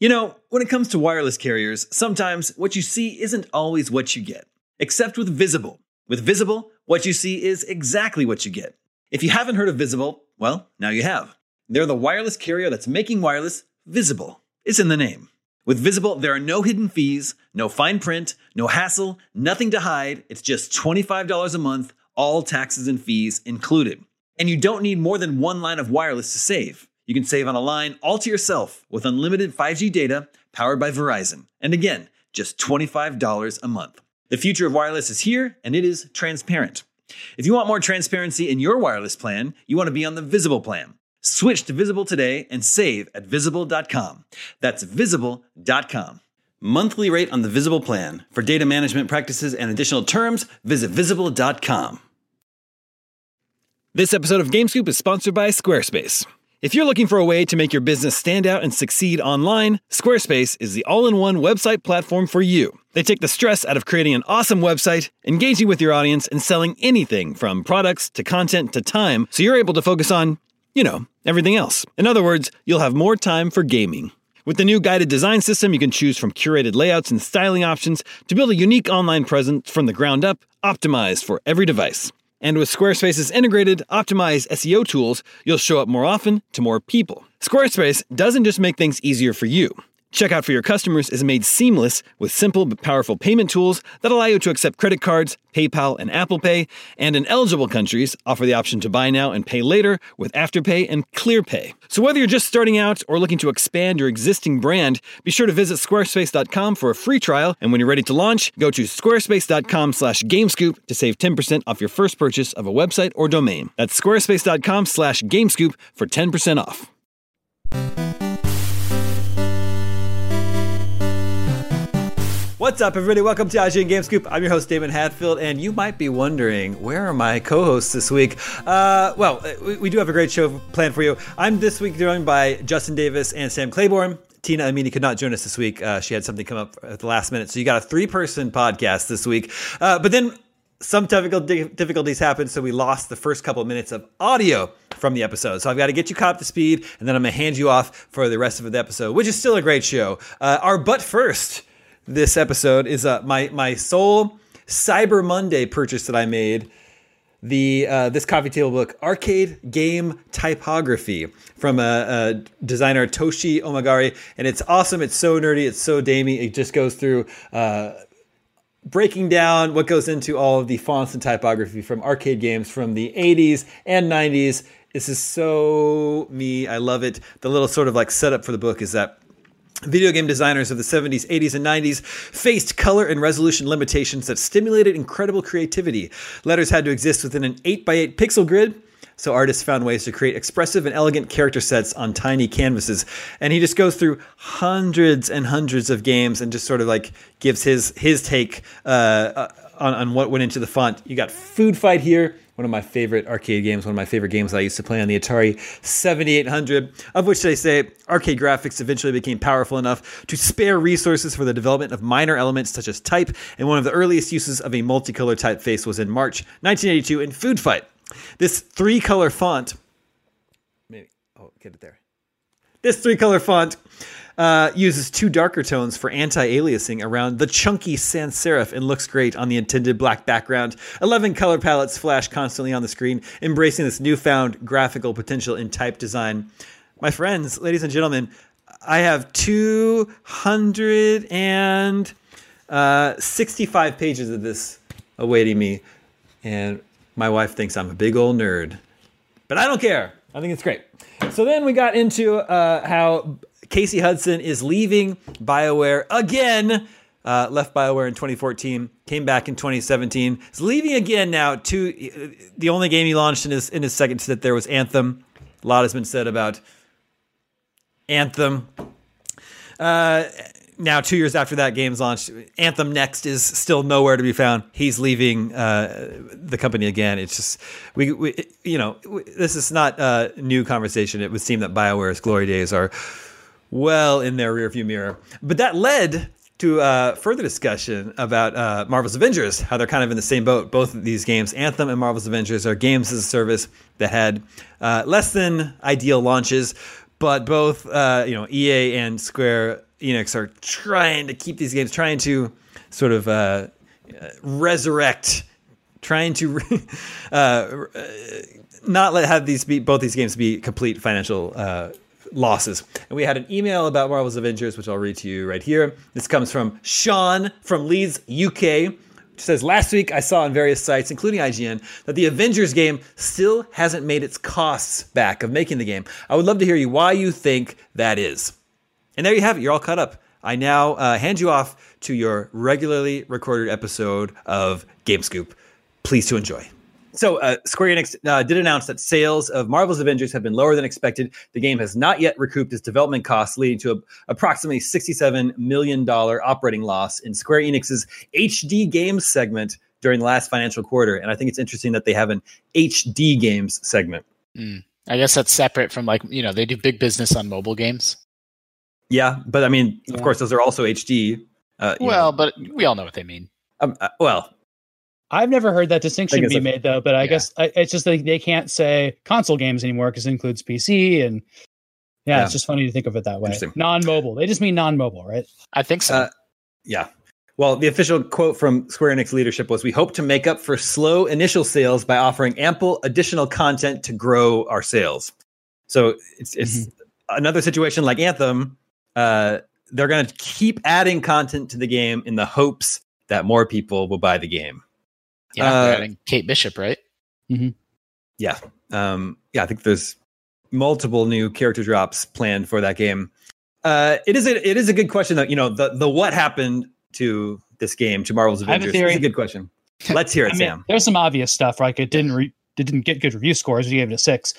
You know, when it comes to wireless carriers, sometimes what you see isn't always what you get. Except with Visible. With Visible, what you see is exactly what you get. If you haven't heard of Visible, well, now you have. They're the wireless carrier that's making wireless visible. It's in the name. With Visible, there are no hidden fees, no fine print, no hassle, nothing to hide. It's just $25 a month, all taxes and fees included. And you don't need more than one line of wireless to save. You can save on a line all to yourself with unlimited 5G data powered by Verizon. And again, just $25 a month. The future of wireless is here, and it is transparent. If you want more transparency in your wireless plan, you want to be on the Visible plan. Switch to Visible today and save at Visible.com. That's Visible.com. Monthly rate on the Visible plan. For data management practices and additional terms, visit Visible.com. This episode of GameScoop is sponsored by Squarespace. If you're looking for a way to make your business stand out and succeed online, Squarespace is the all-in-one website platform for you. They take the stress out of creating an awesome website, engaging with your audience, and selling anything from products to content to time, so you're able to focus on, everything else. In other words, you'll have more time for gaming. With the new guided design system, you can choose from curated layouts and styling options to build a unique online presence from the ground up, optimized for every device. And with Squarespace's integrated, optimized SEO tools, you'll show up more often to more people. Squarespace doesn't just make things easier for you. Checkout for your customers is made seamless with simple but powerful payment tools that allow you to accept credit cards, PayPal, and Apple Pay, and in eligible countries, offer the option to buy now and pay later with Afterpay and ClearPay. So whether you're just starting out or looking to expand your existing brand, be sure to visit squarespace.com for a free trial, and when you're ready to launch, go to squarespace.com/gamescoop to save 10% off your first purchase of a website or domain. That's squarespace.com/gamescoop for 10% off. What's up, everybody? Welcome to IGN GameScoop. I'm your host, Damon Hatfield, and you might be wondering, where are my co-hosts this week? We do have a great show planned for you. I'm this week joined by Justin Davis and Sam Claiborne. Tina Amini could not join us this week. She had something come up at the last minute, so you got a three-person podcast this week. But then some difficulties happened, so we lost the first couple of minutes of audio from the episode. So I've got to get you caught up to speed, and then I'm going to hand you off for the rest of the episode, which is still a great show. But first, this episode is my sole Cyber Monday purchase that I made. This coffee table book, Arcade Game Typography, from a designer, Toshi Omagari, and it's awesome. It's so nerdy. It's so damey. It just goes through breaking down what goes into all of the fonts and typography from arcade games from the 80s and 90s. This is so me. I love it. The little sort of like setup for the book is that video game designers of the 70s, 80s, and 90s faced color and resolution limitations that stimulated incredible creativity. Letters had to exist within an 8x8 pixel grid, so artists found ways to create expressive and elegant character sets on tiny canvases. And he just goes through hundreds and hundreds of games and just sort of like gives his take on what went into the font. You got Food Fight here, one of my favorite arcade games, one of my favorite games that I used to play on the Atari 7800, of which they say arcade graphics eventually became powerful enough to spare resources for the development of minor elements such as type, and one of the earliest uses of a multicolor typeface was in March 1982 in Food Fight. This three-color font, This three-color font uses two darker tones for anti-aliasing around the chunky sans serif and looks great on the intended black background. 11 color palettes flash constantly on the screen, embracing this newfound graphical potential in type design. My friends, ladies and gentlemen, I have 265 pages of this awaiting me, and my wife thinks I'm a big old nerd. But I don't care. I think it's great. So then we got into how Casey Hudson is leaving BioWare again. Left BioWare in 2014, came back in 2017. Is leaving again now. The only game he launched in his second stint there was Anthem. A lot has been said about Anthem. Now, 2 years after that game's launched, Anthem Next is still nowhere to be found. He's leaving the company again. It's just this is not a new conversation. It would seem that BioWare's glory days are well in their rearview mirror. But that led to further discussion about Marvel's Avengers, how they're kind of in the same boat. Both of these games, Anthem and Marvel's Avengers, are games as a service that had less than ideal launches, but both EA and Square Enix are trying to keep these games, trying to sort of resurrect, trying to not have both these games be complete financial losses. And we had an email about Marvel's Avengers, which I'll read to you right here. This comes from Sean from Leeds, UK. It says, last week I saw on various sites, including IGN, that the Avengers game still hasn't made its costs back of making the game. I would love to hear why you think that is. And there you have it. You're all caught up. I now hand you off to your regularly recorded episode of GameScoop. Please to enjoy. So Square Enix did announce that sales of Marvel's Avengers have been lower than expected. The game has not yet recouped its development costs, leading to approximately $67 million operating loss in Square Enix's HD games segment during the last financial quarter. And I think it's interesting that they have an HD games segment. I guess that's separate from they do big business on mobile games. Yeah, but I mean, of course, those are also HD. But we all know what they mean. I've never heard that distinction be made, though. But I guess it's just that they can't say console games anymore because it includes PC. And it's just funny to think of it that way. Non-mobile. They just mean non-mobile, right? I think so. Yeah. Well, the official quote from Square Enix leadership was, "We hope to make up for slow initial sales by offering ample additional content to grow our sales." So it's another situation like Anthem. They're going to keep adding content to the game in the hopes that more people will buy the game. Yeah, they're adding Kate Bishop, right? Mm-hmm. Yeah. I think there's multiple new character drops planned for that game. It is a good question, though. The what happened to this game, to Marvel's Avengers, is a good question. Let's hear it, Sam. There's some obvious stuff, like it didn't get good review scores. We gave it a 6.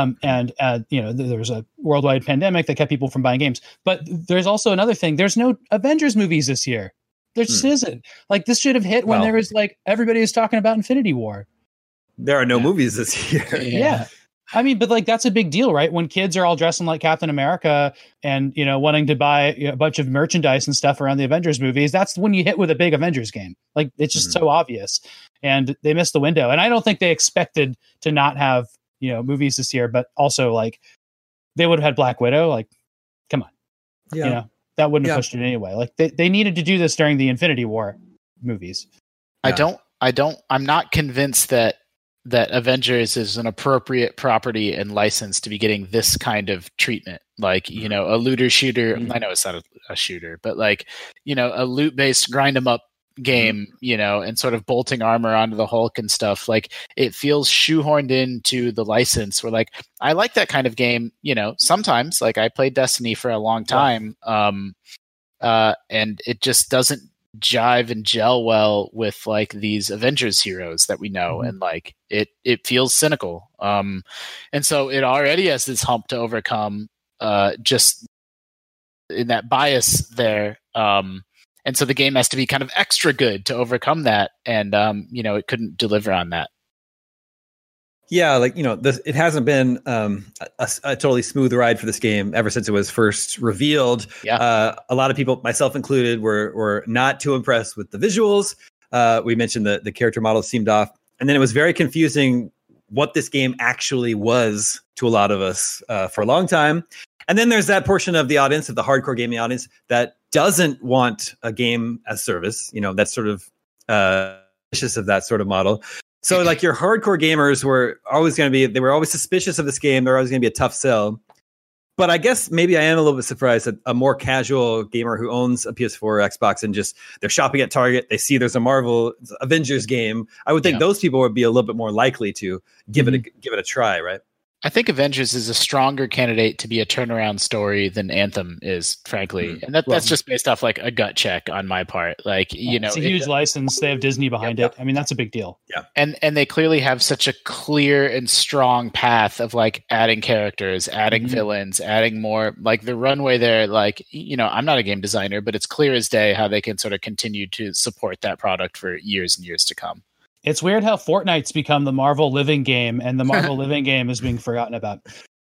There's a worldwide pandemic that kept people from buying games. But there's also another thing. There's no Avengers movies this year. There just isn't. Like, this should have hit when there was everybody was talking about Infinity War. There are no movies this year. Yeah. I mean, but that's a big deal, right? When kids are all dressing like Captain America and, wanting to buy a bunch of merchandise and stuff around the Avengers movies, that's when you hit with a big Avengers game. Like, it's just so obvious. And they missed the window. And I don't think they expected to not have, movies this year, but also they would have had Black Widow. Come on. Yeah. That wouldn't have pushed it anyway. They needed to do this during the Infinity War movies. Yeah. I'm not convinced that Avengers is an appropriate property and license to be getting this kind of treatment. A looter shooter. I know it's not a shooter, but a loot based grind 'em up game, and sort of bolting armor onto the Hulk and stuff. It feels shoehorned into the license where I like that kind of game, sometimes. I played Destiny for a long time. And it just doesn't jive and gel well with these Avengers heroes that we know. And it feels cynical. And so it already has this hump to overcome, just in that bias there. And so the game has to be kind of extra good to overcome that. And, it couldn't deliver on that. Yeah, it hasn't been a totally smooth ride for this game ever since it was first revealed. Yeah. A lot of people, myself included, were not too impressed with the visuals. We mentioned the character models seemed off. And then it was very confusing what this game actually was to a lot of us for a long time. And then there's that portion of the audience, of the hardcore gaming audience, that doesn't want a game as service. That's sort of suspicious of that sort of model. So your hardcore gamers were always suspicious of this game. They're always going to be a tough sell. But I guess maybe I am a little bit surprised that a more casual gamer who owns a PS4 or Xbox and just they're shopping at Target, they see there's a Marvel Avengers game. I would think those people would be a little bit more likely to give it a try, right? I think Avengers is a stronger candidate to be a turnaround story than Anthem is, frankly. And that's just based off a gut check on my part. It's a huge license. They have Disney behind it. I mean, that's a big deal. Yeah. And they clearly have such a clear and strong path of adding characters, adding villains, adding more. The runway there, I'm not a game designer, but it's clear as day how they can sort of continue to support that product for years and years to come. It's weird how Fortnite's become the Marvel living game, and the Marvel living game is being forgotten about.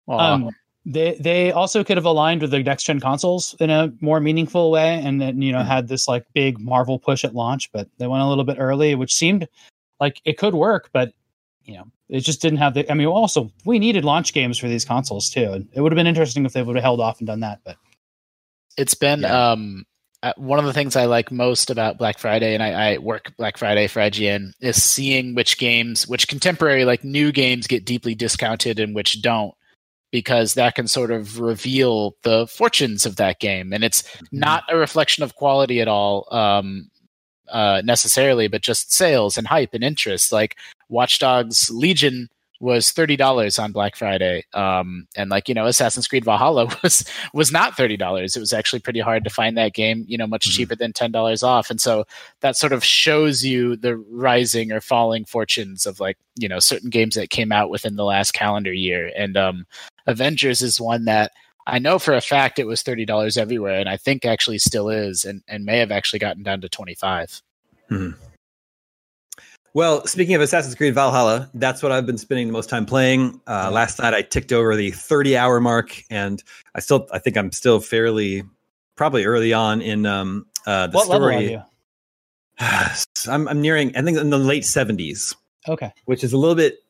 They also could have aligned with the next gen consoles in a more meaningful way, and then had this big Marvel push at launch, but they went a little bit early, which seemed like it could work. But it just didn't have the. I mean, also we needed launch games for these consoles too, and it would have been interesting if they would have held off and done that. But it's been one of the things I like most about Black Friday, and I work Black Friday for IGN, is seeing which contemporary, like new games, get deeply discounted and which don't, because that can sort of reveal the fortunes of that game. And it's not a reflection of quality at all, necessarily, but just sales and hype and interest. Like Watch Dogs Legion was $30 on Black Friday. And Assassin's Creed Valhalla was not $30. It was actually pretty hard to find that game, much cheaper than $10 off. And so that sort of shows you the rising or falling fortunes of certain games that came out within the last calendar year. And Avengers is one that I know for a fact it was $30 everywhere, and I think actually still is, and may have actually gotten down to $25. Mm-hmm. Well, speaking of Assassin's Creed Valhalla, that's what I've been spending the most time playing. Last night I ticked over the 30-hour mark, and I think I'm still probably early on in the what story. Level are you? I'm nearing, I think, in the late 70s. Okay, which is a little bit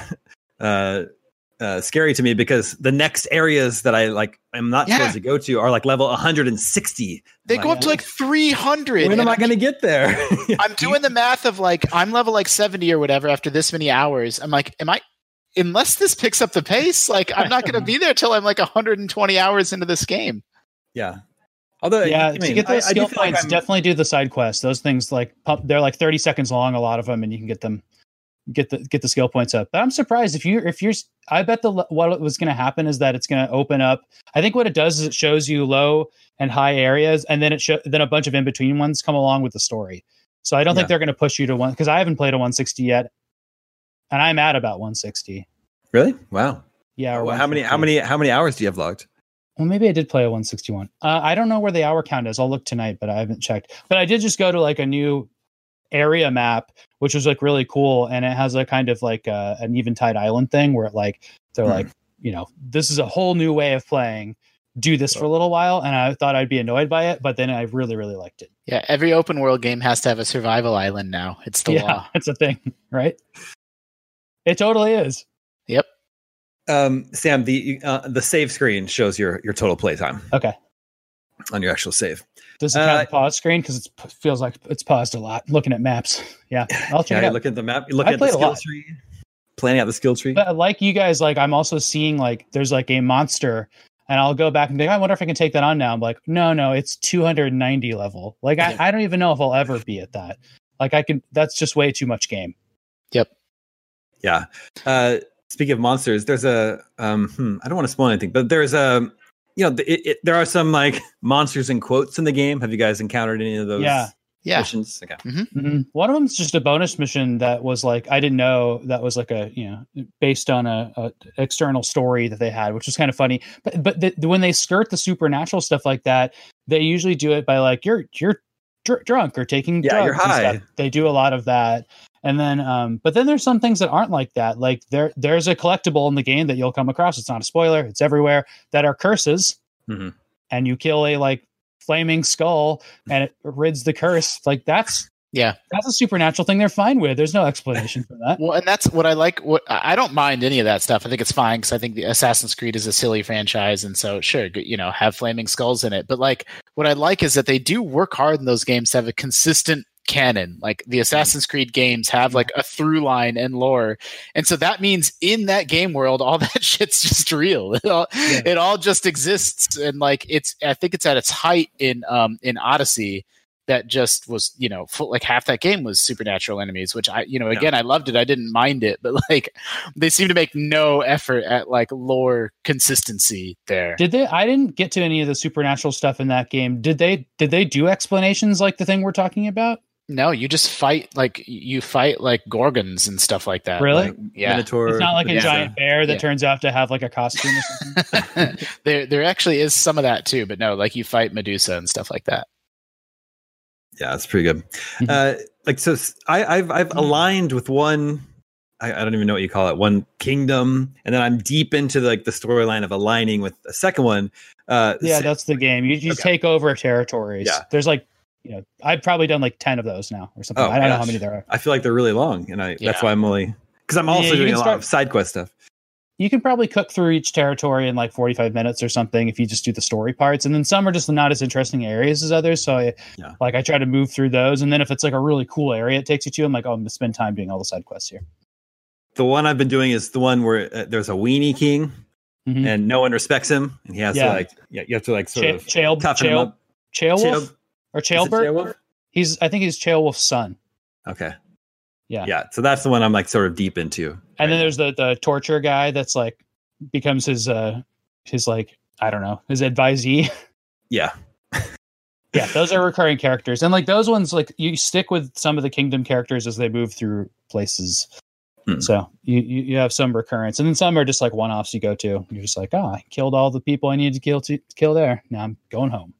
scary to me, because the next areas that I'm not supposed to go to are level 160. They go up to 300. When am I going to get there? I'm doing the math of I'm level 70 or whatever after this many hours. I'm like, unless this picks up the pace, I'm not going to be there till I'm 120 hours into this game. Yeah. Although, to get those skill points, definitely do the side quests. Those things they're 30 seconds long, a lot of them, and you can get them. Get the skill points up. But I'm surprised if you're I bet what was going to happen is that it's going to open up. I think what it does is it shows you low and high areas, and then then a bunch of in between ones come along with the story. So I don't think they're going to push you to one, because I haven't played a 160 yet, and I'm at about 160. Really? Wow. Yeah. Well, how many hours do you have logged? Well, maybe I did play a 161. I don't know where the hour count is. I'll look tonight, but I haven't checked. But I did just go to a new area map, which was really cool, and it has a kind of an Eventide Island thing where they're this is a whole new way of playing, do this for a little while, and I thought I'd be annoyed by it, but then I really, really liked it. Yeah, every open world game has to have a survival island now. It's the law. It's a thing, right? It totally is. Yep. Sam, the save screen shows your total playtime. Okay. On your actual save. Does it have the pause screen? Because it feels like it's paused a lot. Looking at maps. Yeah. I'll check it out. Look at the map. You look at the skill tree. Planning out the skill tree. But like you guys, I'm also seeing there's a monster, and I'll go back and think, I wonder if I can take that on now. I'm like, no, it's 290 level. I don't even know if I'll ever be at that. That's just way too much game. Yep. Yeah. Speaking of monsters, there's I don't want to spoil anything, but there's there are some monsters in quotes in the game. Have you guys encountered any of those missions? Okay. Mm-hmm. One of them is just a bonus mission that was I didn't know that was based on a external story that they had, which was kind of funny. But when they skirt the supernatural stuff like that, they usually do it by you're drunk or taking drugs. You're high. And stuff. They do a lot of that. And then, but then there's some things that aren't like that. There's a collectible in the game that you'll come across. It's not a spoiler. It's everywhere, that are curses. Mm-hmm. And you kill a flaming skull and it rids the curse. That's a supernatural thing they're fine with. There's no explanation for that. Well, and that's what I like. I don't mind any of that stuff. I think it's fine, because I think the Assassin's Creed is a silly franchise, and so sure, have flaming skulls in it. But what I like is that they do work hard in those games to have a consistent canon. The Assassin's Creed games have a through line and lore, and so that means in that game world all that shit's just real. It all just exists, and I think it's at its height in Odyssey. That just was, half that game was supernatural enemies, which I loved it. I didn't mind it, but they seem to make no effort at lore consistency there. Did they? I didn't get to any of the supernatural stuff in that game. Did they do explanations like the thing we're talking about? No, you just fight you fight gorgons and stuff like that. Really? Yeah. Minotaur, it's not a giant bear that turns out to have a costume or something. There actually is some of that too, but no, you fight Medusa and stuff like that. Yeah, it's pretty good. So I've aligned with one. I don't even know what you call it. One kingdom, and then I'm deep into the storyline of aligning with a second one. That's the game. You take over territories. Yeah. There's I've probably done 10 of those now or something. I don't know how many there are. I feel like they're really long, and that's why I'm only because I'm also doing a lot of side quest stuff. You can probably cook through each territory in like 45 minutes or something if you just do the story parts. And then some are just not as interesting areas as others. So I try to move through those. And then if it's like a really cool area it takes you to, I'm like, oh, I'm going to spend time doing all the side quests here. The one I've been doing is the one where there's a weenie king and no one respects him. And he has to you have to like sort of toughen him up. Chaelwolf or Chaelbert? I think he's Chaelwolf's son. Okay. Yeah. So that's the one I'm like sort of deep into. And then there's the torture guy that's like becomes his like, I don't know, his advisee. Yeah. Yeah, those are recurring characters. And like those ones, like you stick with some of the kingdom characters as they move through places. So you have some recurrence. And then some are just like one-offs you go to. You're just like, I killed all the people I needed to kill there. Now I'm going home.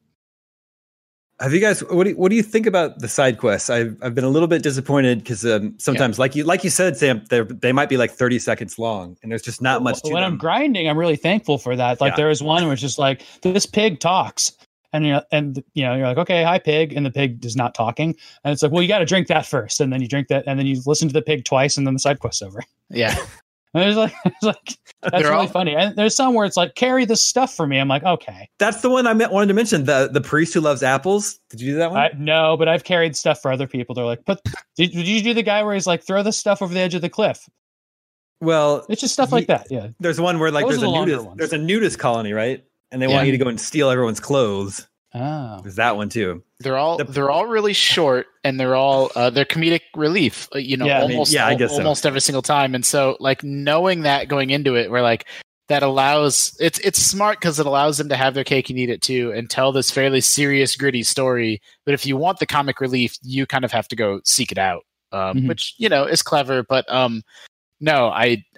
Have you guys? What do you think about the side quests? I've been a little bit disappointed because sometimes, like you said, Sam, they might be like 30 seconds long, and there's just not much to when them. I'm grinding, I'm really thankful for that. Like there was one where it's just like this pig talks, and you're like, okay, hi pig, and the pig is not talking, and it's like, well, you got to drink that first, and then you drink that, and then you listen to the pig twice, and then the side quest's over. Yeah. And it's like that's really funny. And there's some where it's like, carry this stuff for me. I'm like, okay. That's the one I wanted to mention. The priest who loves apples. Did you do that one? No, but I've carried stuff for other people. They're like, did you do the guy where he's like, throw this stuff over the edge of the cliff? Well, it's just stuff like that. Yeah. There's one where like there's a nudist colony, right? And they want you to go and steal everyone's clothes. Oh, there's that one too. They're all really short, and they're all they're comedic relief. Almost every single time. And so, like knowing that going into it, where like that allows it's smart because it allows them to have their cake and eat it too, and tell this fairly serious, gritty story. But if you want the comic relief, you kind of have to go seek it out, which is clever. But no,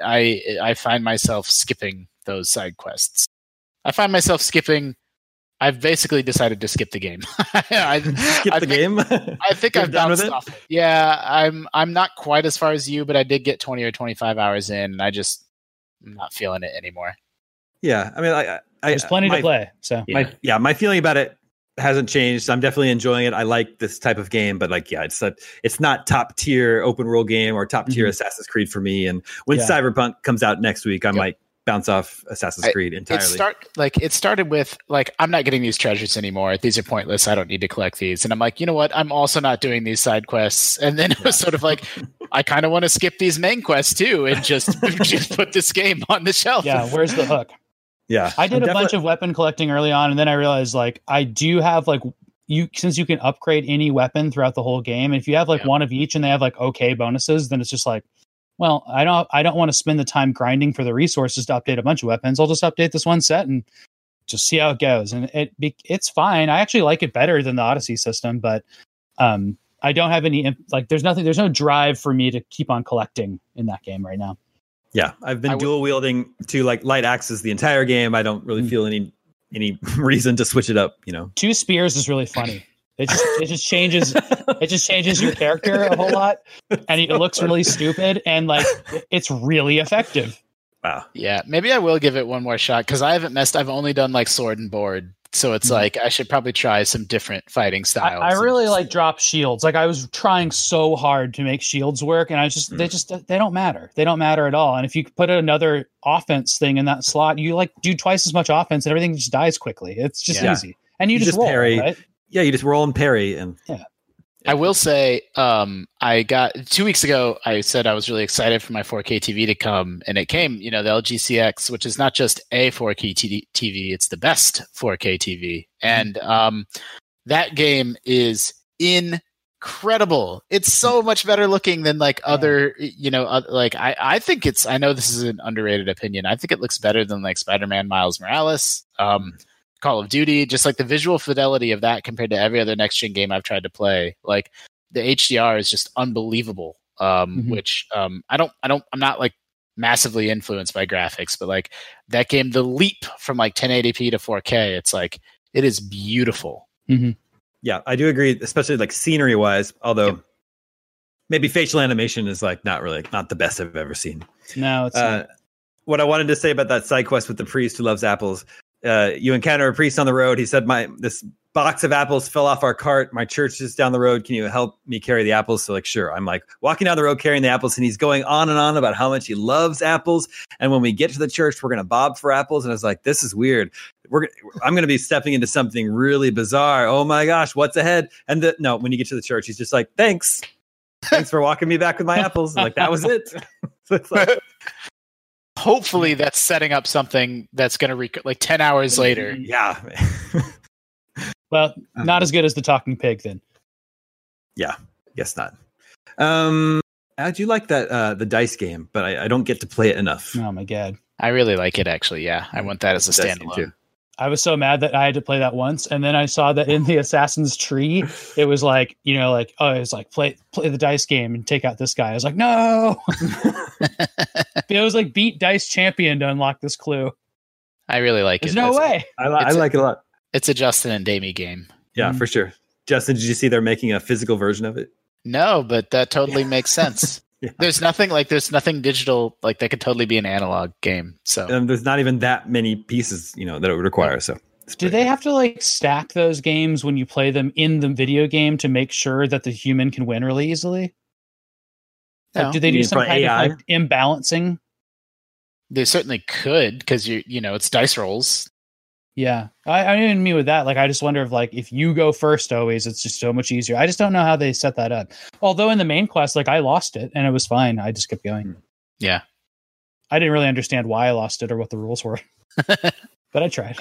I find myself skipping those side quests. I find myself skipping. I've basically decided to skip the game. I think I've bounced off it. Yeah, I'm not quite as far as you, but I did get 20 or 25 hours in, and I'm not feeling it anymore. Yeah, I mean, there's plenty to play. So my feeling about it hasn't changed. I'm definitely enjoying it. I like this type of game, but like, it's not top tier open world game or top tier Assassin's Creed for me. And when Cyberpunk comes out next week, I might bounce off Assassin's Creed entirely. It started with like, I'm not getting these treasures anymore. These are pointless. I don't need to collect these. And I'm like, you know what? I'm also not doing these side quests. And then it was sort of like, I kind of want to skip these main quests too and just put this game on the shelf. Yeah, where's the hook? Yeah, I did a bunch of weapon collecting early on, and then I realized like I do have like since you can upgrade any weapon throughout the whole game. And if you have like one of each and they have like okay bonuses, then it's just like, well, I don't want to spend the time grinding for the resources to update a bunch of weapons. I'll just update this one set and just see how it goes. And it's fine. I actually like it better than the Odyssey system, but I don't have any like there's no drive for me to keep on collecting in that game right now. Yeah, I've been dual wielding to like light axes the entire game. I don't really feel any reason to switch it up. 2 spears is really funny. It just changes your character a whole lot, and it looks really stupid, and like it's really effective. Wow. Yeah, maybe I will give it one more shot because I haven't messed. I've only done like sword and board, so it's like I should probably try some different fighting styles. I really like drop shields. Like I was trying so hard to make shields work, and they don't matter. They don't matter at all. And if you put another offense thing in that slot, you like do twice as much offense, and everything just dies quickly. It's just easy, and you just roll, parry. Right? Yeah, you just roll and parry, and I will say, I got 2 weeks ago. I said I was really excited for my 4K TV to come, and it came. The LG CX, which is not just a 4K TV; it's the best 4K TV, and that game is incredible. It's so much better looking than like other. I think it's. I know this is an underrated opinion. I think it looks better than like Spider-Man Miles Morales. Call of Duty, just like the visual fidelity of that compared to every other next gen game I've tried to play. Like the HDR is just unbelievable. Which I'm not like massively influenced by graphics, but like that game, the leap from like 1080p to 4K, it's like it is beautiful. Yeah, I do agree, especially like scenery wise. Although maybe facial animation is like not the best I've ever seen. No, it's not. What I wanted to say about that side quest with the priest who loves apples. You encounter a priest on the road. He said, this box of apples fell off our cart. My church is down the road. Can you help me carry the apples? So like, sure. I'm like walking down the road carrying the apples, and he's going on and on about how much he loves apples. And when we get to the church, we're going to bob for apples. And I was like, this is weird. I'm going to be stepping into something really bizarre. Oh my gosh, what's ahead? And no, when you get to the church, he's just like, thanks for walking me back with my apples. Like that was it. So it's like, hopefully that's setting up something that's going to like 10 hours later. Yeah. Well, not as good as the talking pig then. Yeah, guess not. How'd you like that the dice game? But I don't get to play it enough. Oh my god, I really like it actually. Yeah, I want that as a standalone. I was so mad that I had to play that once, and then I saw that in the Assassin's Tree, it was like, you know, like, oh, it's like play the dice game and take out this guy. I was like, no. It was like beat Dice Champion to unlock this clue. I really like There's it. no way. I like it a lot. It's a Justin and Damie game. Yeah, for sure. Justin, did you see they're making a physical version of it? No, but that totally makes sense. Yeah. There's nothing digital, like that could totally be an analog game. So there's not even that many pieces, you know, that it would require. So do they have to like stack those games when you play them in the video game to make sure that the human can win really easily? No. Like, do they do some kind of like imbalancing? They certainly could, because you know, it's dice rolls. Yeah, I didn't mean with that. Like, I just wonder if you go first always, it's just so much easier. I just don't know how they set that up. Although in the main quest, like I lost it and it was fine. I just kept going. Yeah. I didn't really understand why I lost it or what the rules were, but I tried.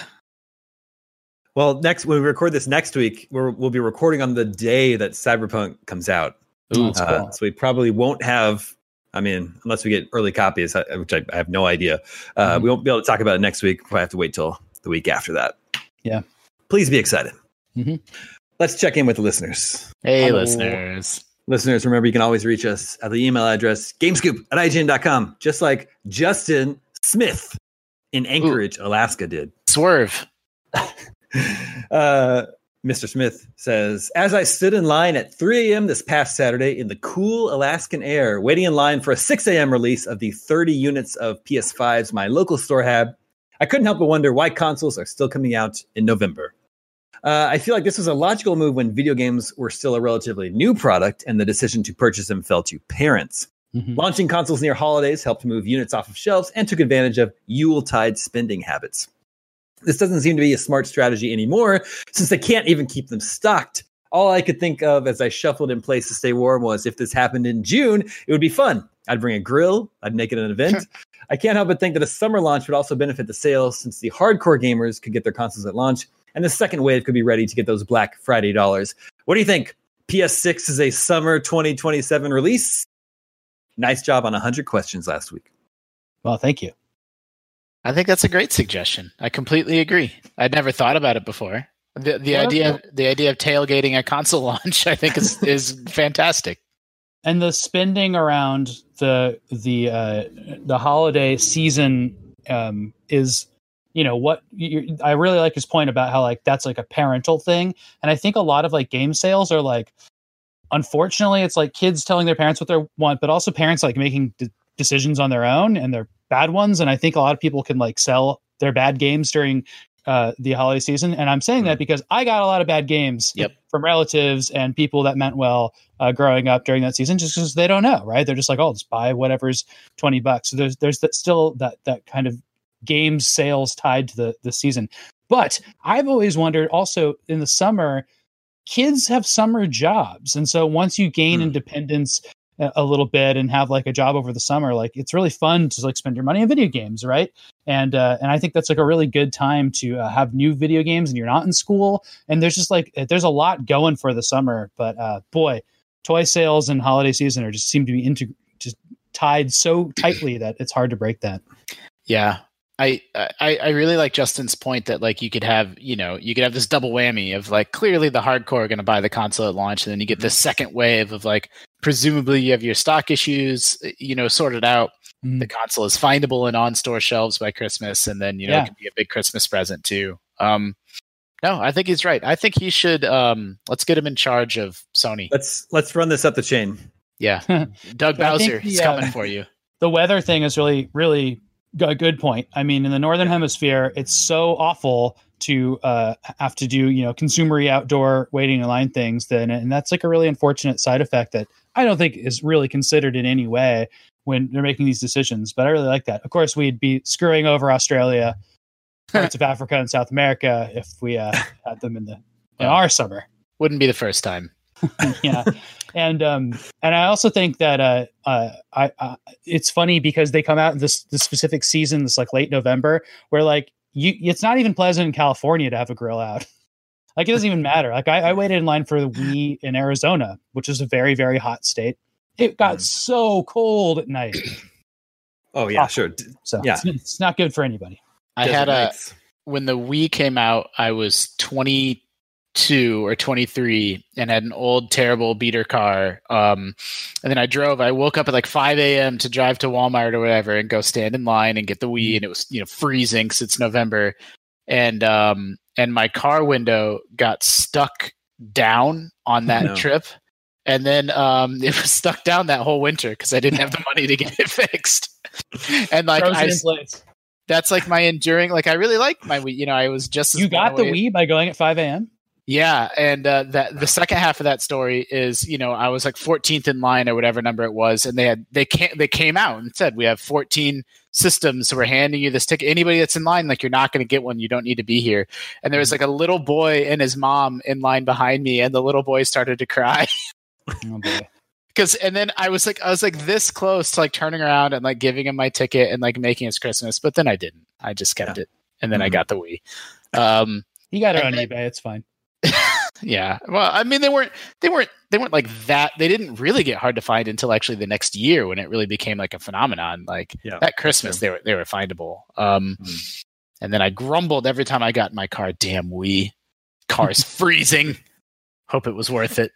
Well, when we record this next week, we'll be recording on the day that Cyberpunk comes out. Ooh, cool. So we probably won't have, I mean, unless we get early copies, which I have no idea. We won't be able to talk about it next week. We'll have to wait till the week after that. Yeah. Please be excited. Mm-hmm. Let's check in with the listeners. Hey, Hello. listeners. Listeners, remember you can always reach us at the email address gamescoop@ign.com, just like Justin Smith in Anchorage, Alaska did. Swerve. Mr. Smith says, as I stood in line at 3 a.m. this past Saturday in the cool Alaskan air, waiting in line for a 6 a.m. release of the 30 units of PS5s my local store had, I couldn't help but wonder why consoles are still coming out in November. I feel like this was a logical move when video games were still a relatively new product and the decision to purchase them fell to parents. Mm-hmm. Launching consoles near holidays helped move units off of shelves and took advantage of Yuletide spending habits. This doesn't seem to be a smart strategy anymore, since they can't even keep them stocked. All I could think of as I shuffled in place to stay warm was, if this happened in June, it would be fun. I'd bring a grill. I'd make it an event. I can't help but think that a summer launch would also benefit the sales, since the hardcore gamers could get their consoles at launch, and the second wave could be ready to get those Black Friday dollars. What do you think? PS6 is a summer 2027 release? Nice job on 100 questions last week. Well, thank you. I think that's a great suggestion. I completely agree. I'd never thought about it before. The idea of tailgating a console launch, I think, is fantastic. And the spending around the holiday season is, you know, what I really like his point about how like that's like a parental thing, and I think a lot of like game sales are like, unfortunately, it's like kids telling their parents what they want, but also parents like making decisions on their own, and they're bad ones. And I think a lot of people can like sell their bad games during the holiday season. And I'm saying that because I got a lot of bad games from relatives and people that meant well growing up during that season, just because they don't know, right? They're just like, oh, just buy whatever's $20. So there's still that kind of game sales tied to the season. But I've always wondered also, in the summer, kids have summer jobs. And so once you gain independence a little bit and have like a job over the summer, like it's really fun to like spend your money on video games, right? And I think that's like a really good time to have new video games, and you're not in school, and there's just like there's a lot going for the summer. But boy, toy sales and holiday season are just seem to be just tied so tightly that it's hard to break that. Yeah. I really like Justin's point that like you could have this double whammy of like, clearly the hardcore are going to buy the console at launch, and then you get this second wave of like, presumably you have your stock issues, sorted out. The console is findable and on store shelves by Christmas, and then it can be a big Christmas present too. No, I think he's right. I think he should let's get him in charge of Sony. Let's run this up the chain. Yeah. Doug Bowser is coming for you. The weather thing is really, really a good point. I mean, in the Northern Hemisphere, it's so awful to have to do, consumery outdoor waiting in line things, and that's like a really unfortunate side effect that I don't think is really considered in any way when they're making these decisions. But I really like that. Of course, we'd be screwing over Australia, parts of Africa and South America if we had them in our summer. Wouldn't be the first time. Yeah. And I also think that it's funny because they come out in this specific season, this like late November, where like it's not even pleasant in California to have a grill out. Like it doesn't even matter. Like I waited in line for the Wii in Arizona, which is a very, very hot state. It got so cold at night. Oh yeah, sure. So yeah, it's not good for anybody. I had when the Wii came out, I was 22 or 23 and had an old terrible beater car. And then I woke up at like 5 a.m. to drive to Walmart or whatever and go stand in line and get the Wii. And it was, freezing because it's November. And my car window got stuck down on that trip. And then it was stuck down that whole winter because I didn't have the money to get it fixed. And like that's like my enduring, like I really like my Wii. I was just you got the Wii by going at 5 a.m. Yeah, and that the second half of that story is, I was like 14th in line or whatever number it was, and they came out and said we have 14 systems, so we're handing you this ticket. Anybody that's in line, like you're not going to get one. You don't need to be here. And there was like a little boy and his mom in line behind me, and the little boy started to cry. Oh boy. And then I was like this close to like turning around and like giving him my ticket and like making his Christmas, but then I didn't. I just kept it, and then I got the Wii. You got it on eBay. It's fine. Yeah. Well, I mean, they weren't like that. They didn't really get hard to find until actually the next year when it really became like a phenomenon. Like that Christmas, they were findable. And then I grumbled every time I got in my car. Damn Wii, car's freezing. Hope it was worth it.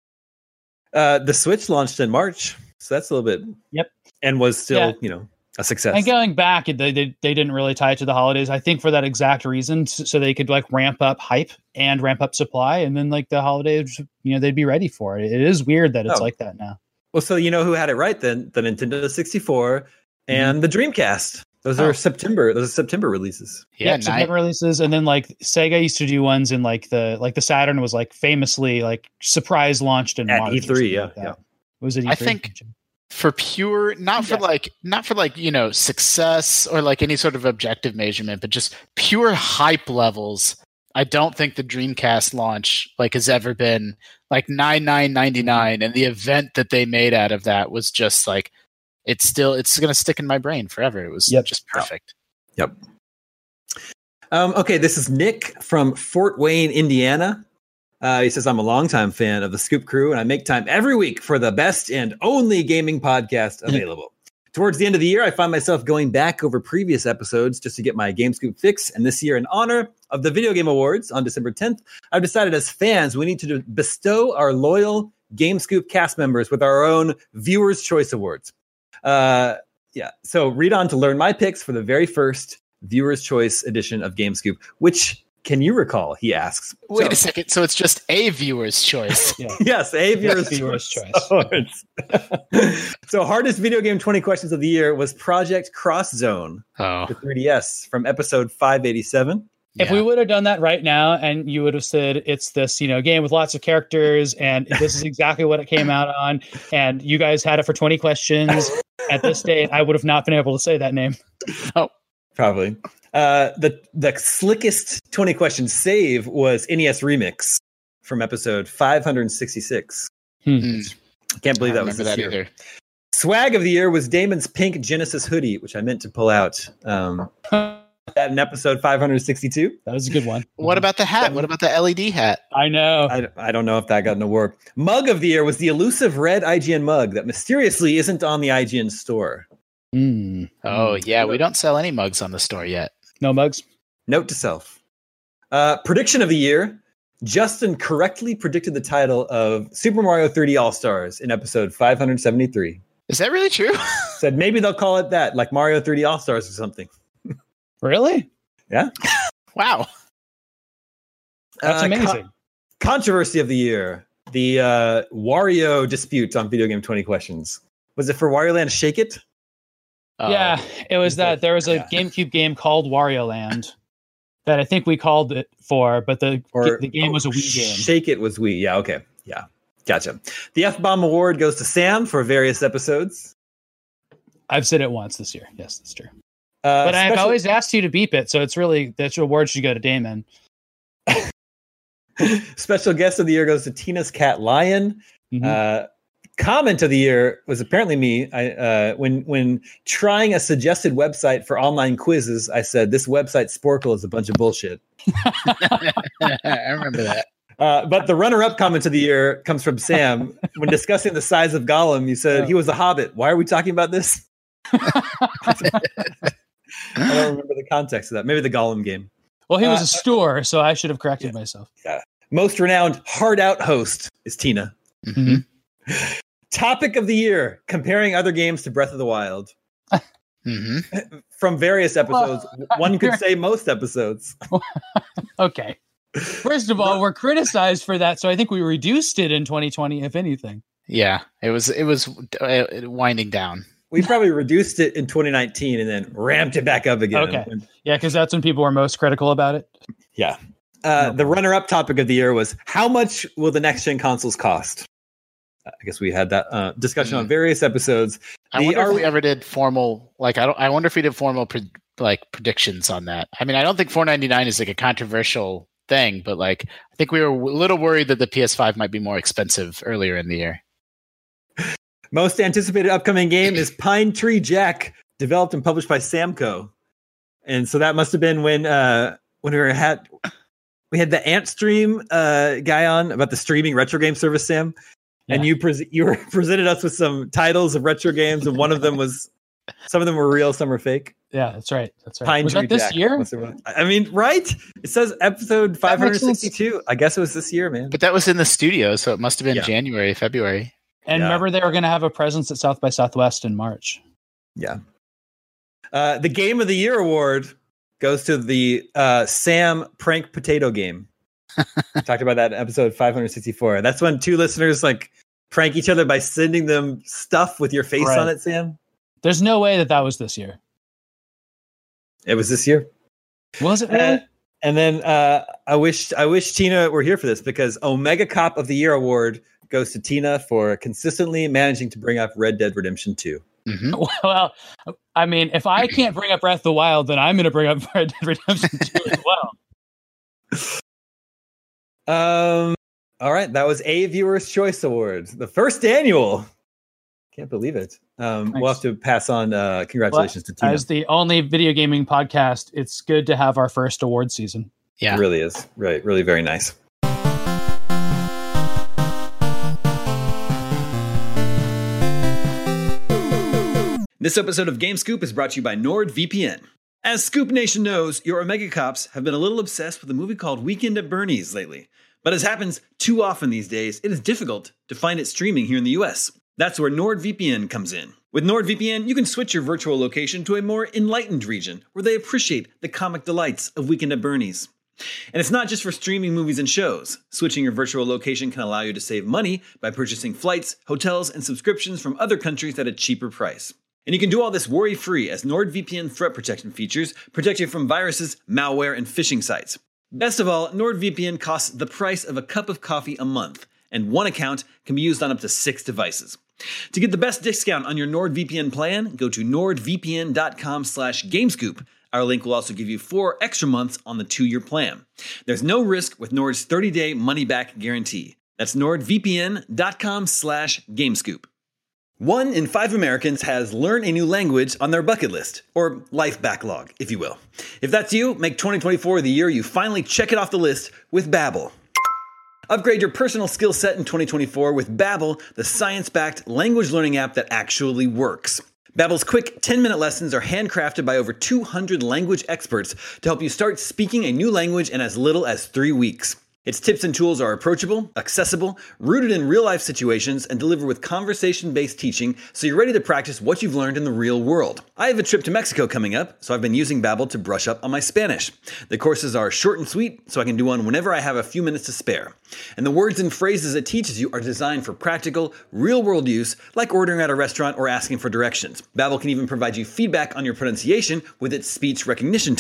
The Switch launched in March, so that's a little bit. Yep. And was still, a success. And going back, they didn't really tie it to the holidays. I think for that exact reason, so they could like ramp up hype and ramp up supply, and then like the holidays, they'd be ready for it. It is weird that it's like that now. Well, so who had it right then? The Nintendo 64 and the Dreamcast. Those are September. Those are September releases. Yeah, September releases, and then like Sega used to do ones in like the Saturn was like famously like surprise launched in March E3. Yeah. Was it E3? I think for pure, not for like success or like any sort of objective measurement, but just pure hype levels. I don't think the Dreamcast launch like has ever been like $99.99, and the event that they made out of that was just like. It's going to stick in my brain forever. It was just perfect. Yep. Okay, this is Nick from Fort Wayne, Indiana. He says, I'm a longtime fan of the Scoop Crew, and I make time every week for the best and only gaming podcast available. Towards the end of the year, I find myself going back over previous episodes just to get my Game Scoop fix. And this year, in honor of the Video Game Awards on December 10th, I've decided as fans, we need to bestow our loyal Game Scoop cast members with our own Viewers' Choice Awards. So read on to learn my picks for the very first Viewer's Choice edition of Game Scoop. Which can you recall? He asks. Wait a second. So it's just a Viewer's Choice. Yes, a Viewer's Choice. So hardest video game 20 questions of the year was Project Cross Zone for 3DS from episode 587. If we would have done that right now and you would have said it's this, game with lots of characters and this is exactly what it came out on and you guys had it for 20 questions at this date, I would have not been able to say that name. Oh, probably. The slickest 20 questions save was NES Remix from episode 566. I can't believe that was this year. Either. Swag of the year was Damon's pink Genesis hoodie, which I meant to pull out. That in episode 562. That was a good one. What about the hat? What about the LED hat? I know. I don't know if that got an award. Mug of the year was the elusive red IGN mug that mysteriously isn't on the IGN store. Oh, yeah. We don't sell any mugs on the store yet. No mugs? Note to self. Prediction of the year. Justin correctly predicted the title of Super Mario 3D All-Stars in episode 573. Is that really true? Said maybe they'll call it that, like Mario 3D All-Stars or something. Really? Yeah. Wow. That's amazing. Controversy of the year. The Wario dispute on Video Game 20 Questions. Was it for Wario Land Shake It? Yeah, it was that. There was a GameCube game called Wario Land. that I think we called it for, but the game was a Wii game. Shake It was Wii. Yeah, okay. Yeah, gotcha. The F-Bomb Award goes to Sam for various episodes. I've said it once this year. Yes, that's true. But I've always asked you to beep it, so it's really, that award should go to Damon. Special guest of the year goes to Tina's Cat Lion. Mm-hmm. Comment of the year was apparently me. When trying a suggested website for online quizzes, I said, this website Sporkle is a bunch of bullshit. I remember that. But the runner-up comment of the year comes from Sam. When discussing the size of Gollum, you said he was a hobbit. Why are we talking about this? I don't remember the context of that. Maybe the Gollum game. Well, he was a store, so I should have corrected myself. Yeah. Most renowned hard out host is Tina. Mm-hmm. Topic of the year: comparing other games to Breath of the Wild. Mm-hmm. From various episodes, one could say most episodes. Okay. First of all, we're criticized for that, so I think we reduced it in 2020, if anything. Yeah, it was winding down. We probably reduced it in 2019 and then ramped it back up again. Okay. Yeah, because that's when people were most critical about it. Yeah. The runner-up topic of the year was, how much will the next-gen consoles cost? I guess we had that discussion on various episodes. I wonder if we ever did formal, I wonder if we did formal predictions on that. I mean, I don't think $499 is like a controversial thing, but I think we were a little worried that the PS5 might be more expensive earlier in the year. Most anticipated upcoming game is Pine Tree Jack, developed and published by Samco. And so that must have been when we had the Antstream guy on about the streaming retro game service, Sam. Yeah. And you presented us with some titles of retro games, and one of them was, some of them were real, some were fake. Yeah, that's right. That's right. Pine was Tree that this Jack. year? I mean, right? It says episode 562. I guess it was this year, man. But that was in the studio, so it must have been January, February. And remember, they were going to have a presence at South by Southwest in March. Yeah. The Game of the Year award goes to the Sam Prank Potato Game. We talked about that in episode 564. That's when two listeners prank each other by sending them stuff with your face on it, Sam. There's no way that was this year. It was this year. Was it really? And then I wish Tina were here for this, because Omega Cop of the Year award goes to Tina for consistently managing to bring up Red Dead Redemption 2. Mm-hmm. Well, I mean, if I can't bring up Breath of the Wild, then I'm going to bring up Red Dead Redemption 2 as well. All right, that was a Viewer's Choice Awards, the first annual. Can't believe it. We'll have to pass on congratulations to Tina. As the only video gaming podcast, it's good to have our first award season. Yeah, it really is. Right, really very nice. This episode of Game Scoop is brought to you by NordVPN. As Scoop Nation knows, your Omega Cops have been a little obsessed with a movie called Weekend at Bernie's lately. But as happens too often these days, it is difficult to find it streaming here in the US. That's where NordVPN comes in. With NordVPN, you can switch your virtual location to a more enlightened region where they appreciate the comic delights of Weekend at Bernie's. And it's not just for streaming movies and shows. Switching your virtual location can allow you to save money by purchasing flights, hotels, and subscriptions from other countries at a cheaper price. And you can do all this worry-free, as NordVPN threat protection features protect you from viruses, malware, and phishing sites. Best of all, NordVPN costs the price of a cup of coffee a month, and one account can be used on up to 6 devices. To get the best discount on your NordVPN plan, go to nordvpn.com/gamescoop. Our link will also give you 4 extra months on the 2-year plan. There's no risk with Nord's 30-day money-back guarantee. That's nordvpn.com/gamescoop. 1 in 5 Americans has learn a new language on their bucket list, or life backlog, if you will. If that's you, make 2024 the year you finally check it off the list with Babbel. Upgrade your personal skill set in 2024 with Babbel, the science-backed language learning app that actually works. Babbel's quick 10-minute lessons are handcrafted by over 200 language experts to help you start speaking a new language in as little as 3 weeks. Its tips and tools are approachable, accessible, rooted in real-life situations, and deliver with conversation-based teaching so you're ready to practice what you've learned in the real world. I have a trip to Mexico coming up, so I've been using Babbel to brush up on my Spanish. The courses are short and sweet, so I can do one whenever I have a few minutes to spare. And the words and phrases it teaches you are designed for practical, real-world use, like ordering at a restaurant or asking for directions. Babbel can even provide you feedback on your pronunciation with its speech recognition tech.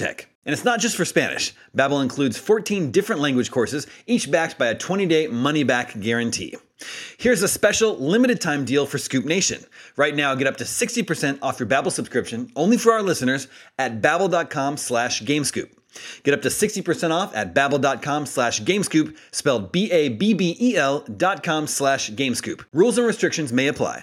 And it's not just for Spanish. Babbel includes 14 different language courses, each backed by a 20-day money-back guarantee. Here's a special limited-time deal for Scoop Nation. Right now, get up to 60% off your Babbel subscription, only for our listeners, at babbel.com/gamescoop. Get up to 60% off at babbel.com/gamescoop, spelled BABBEL.com/gamescoop. Rules and restrictions may apply.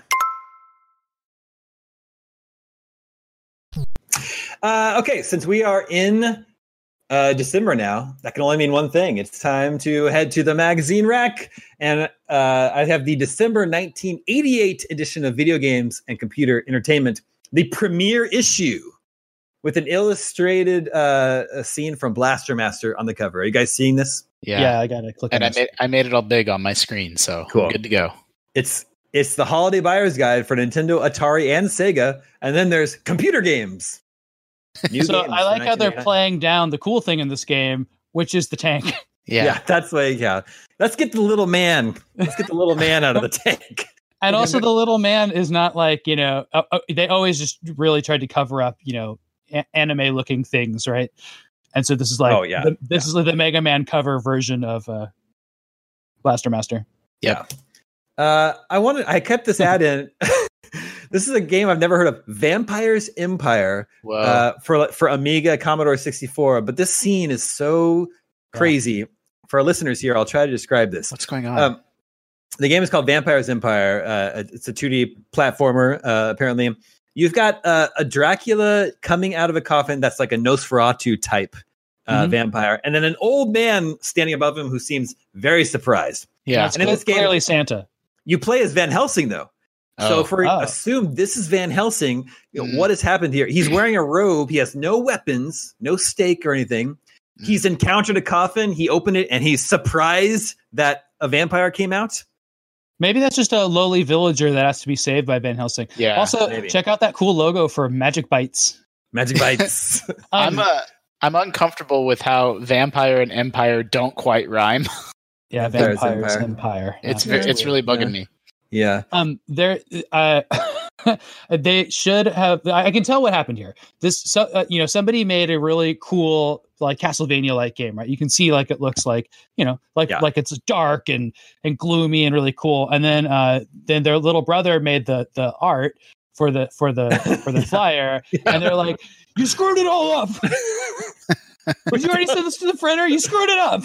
Okay, since we are in December now, that can only mean one thing. It's time to head to the magazine rack. And I have the December 1988 edition of Video Games and Computer Entertainment, the premiere issue, with an illustrated scene from Blaster Master on the cover. Are you guys seeing this? Yeah, I got to click on And I made it all big on my screen, so cool. I'm good to go. It's the holiday buyer's guide for Nintendo, Atari, and Sega. And then there's computer games. So I like how they're playing down the cool thing in this game, which is the tank. Yeah, that's the way. Yeah, let's get the little man. Let's get the little man out of the tank. And also, the little man is not like, they always just really tried to cover up, anime looking things, right? And so this is like, this is like the Mega Man cover version of Blaster Master. Yeah. I kept this ad in. This is a game I've never heard of, Vampire's Empire, for Amiga, Commodore 64. But this scene is so crazy. For our listeners here, I'll try to describe this. What's going on? The game is called Vampire's Empire. It's a 2D platformer, apparently. You've got a Dracula coming out of a coffin that's like a Nosferatu type vampire. And then an old man standing above him who seems very surprised. Yeah, and in this game, clearly Santa. You play as Van Helsing, though. So if we assume this is Van Helsing, what has happened here? He's wearing a robe. He has no weapons, no stake or anything. He's encountered a coffin. He opened it, and he's surprised that a vampire came out. Maybe that's just a lowly villager that has to be saved by Van Helsing. Yeah. Also, check out that cool logo for Magic Bites. Magic Bites. I'm uncomfortable with how vampire and empire don't quite rhyme. Yeah, Vampire's Empire. It's really bugging me. Yeah. They should have. I can tell what happened here. Somebody made a really cool, like Castlevania-like game, right? You can see like it looks like, like it's dark and gloomy and really cool. And then their little brother made the art for the flyer, and they're like, "You screwed it all up." But you already sent this to the printer. You screwed it up.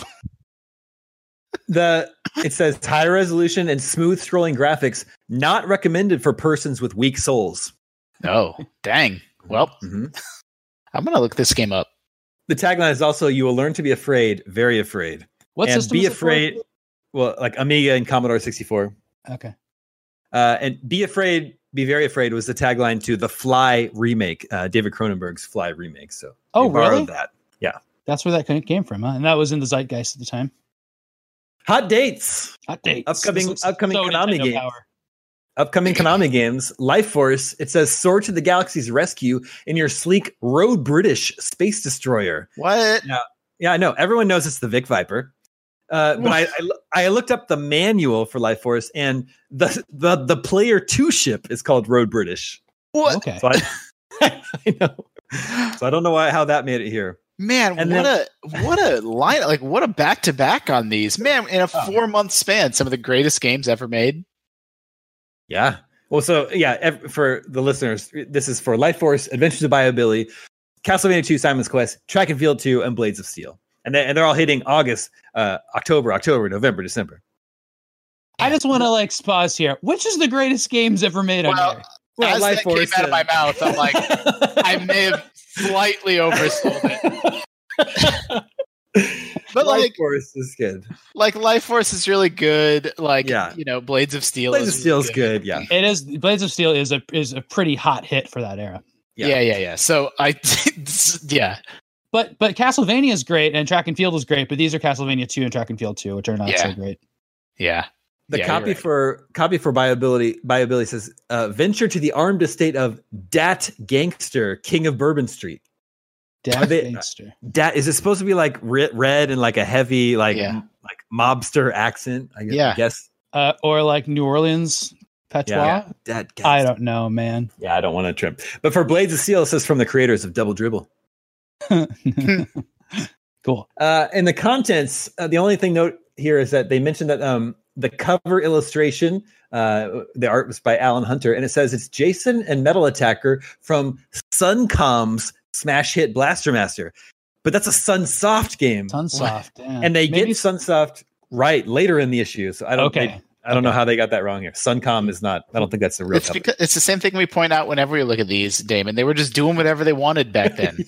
It says high resolution and smooth scrolling graphics not recommended for persons with weak souls. Oh, dang. Well, I'm going to look this game up. The tagline is also, you will learn to be afraid, very afraid. What system be afraid? Well, like Amiga and Commodore 64. Okay. And be afraid, be very afraid was the tagline to the Fly remake, David Cronenberg's Fly remake. So really? That. Yeah. That's where that came from, huh? And that was in the zeitgeist at the time. Hot dates. Upcoming Konami game. Upcoming Konami games. Life Force. It says soar to the galaxy's rescue in your sleek Road British space destroyer. What? Yeah, I know. Everyone knows it's the Vic Viper. But I looked up the manual for Life Force, and the player 2 ship is called Road British. What? Okay. So I know. So I don't know how that made it here. Man, what a line! Like, what a back-to-back on these. Man, in a 4-month span, some of the greatest games ever made. Yeah. Well, so for the listeners, this is for Life Force, Adventures of Bio-Billy, Castlevania 2, Simon's Quest, Track and Field 2, and Blades of Steel, and they're all hitting August, October, November, December. I just want to pause here. Which is the greatest games ever made on here? Well, as Life Force came out of my mouth, I'm like, I may have slightly oversold it. But Life Force is good. Like Life Force is really good. Like Blades of Steel. Blades of Steel is good. Yeah, it is. Blades of Steel is a pretty hot hit for that era. Yeah. So But Castlevania is great and Track and Field is great. But these are Castlevania 2 and Track and Field 2, which are not so great. Yeah. The copy for Bio-Billy says, venture to the armed estate of Dat Gangster, King of Bourbon Street. Dat Gangster. Is it supposed to be like red and like a heavy like mobster accent? I guess. Or like New Orleans patois. Dat Gangster. I don't know, man. Yeah, I don't want to trip. But for Blades of Steel, it says from the creators of Double Dribble. Cool. In the contents, the only thing note here is that they mentioned that the cover illustration, the art was by Alan Hunter, and it says it's Jason and Metal Attacker from Suncom's smash hit Blaster Master. But that's a Sunsoft game. Sunsoft, yeah. And they get Sunsoft right later in the issue. So I don't know how they got that wrong here. Suncom is not. I don't think that's the real. It's the same thing we point out whenever we look at these, Damon. They were just doing whatever they wanted back then.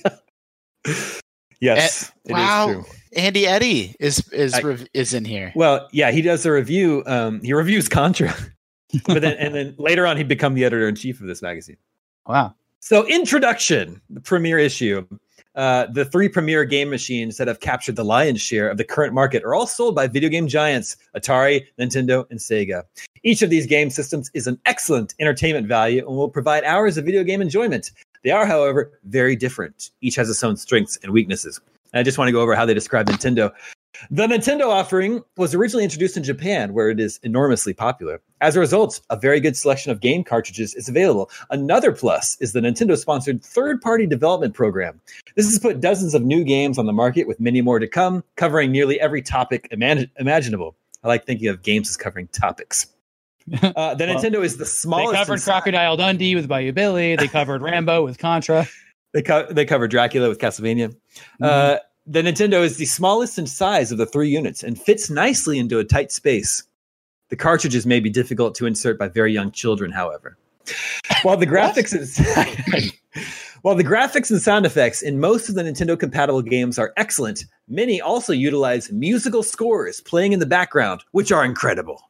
Yes. Wow. It is true. Andy Eddy is in here. Well, yeah, he does a review. He reviews Contra, but then later on, he'd become the editor in chief of this magazine. Wow. So, introduction, the premiere issue. The 3 premier game machines that have captured the lion's share of the current market are all sold by video game giants Atari, Nintendo, and Sega. Each of these game systems is an excellent entertainment value and will provide hours of video game enjoyment. They are, however, very different. Each has its own strengths and weaknesses. And I just want to go over how they describe Nintendo. The Nintendo offering was originally introduced in Japan, where it is enormously popular. As a result, a very good selection of game cartridges is available. Another plus is the Nintendo-sponsored third-party development program. This has put dozens of new games on the market, with many more to come, covering nearly every topic imaginable. I like thinking of games as covering topics. Nintendo is the smallest. They covered Crocodile Dundee with Bayou Billy. They covered Rambo with Contra. They covered Dracula with Castlevania. The Nintendo is the smallest in size of the 3 units and fits nicely into a tight space. The cartridges may be difficult to insert by very young children, however. While the graphics and sound effects in most of the Nintendo-compatible games are excellent, many also utilize musical scores playing in the background, which are incredible.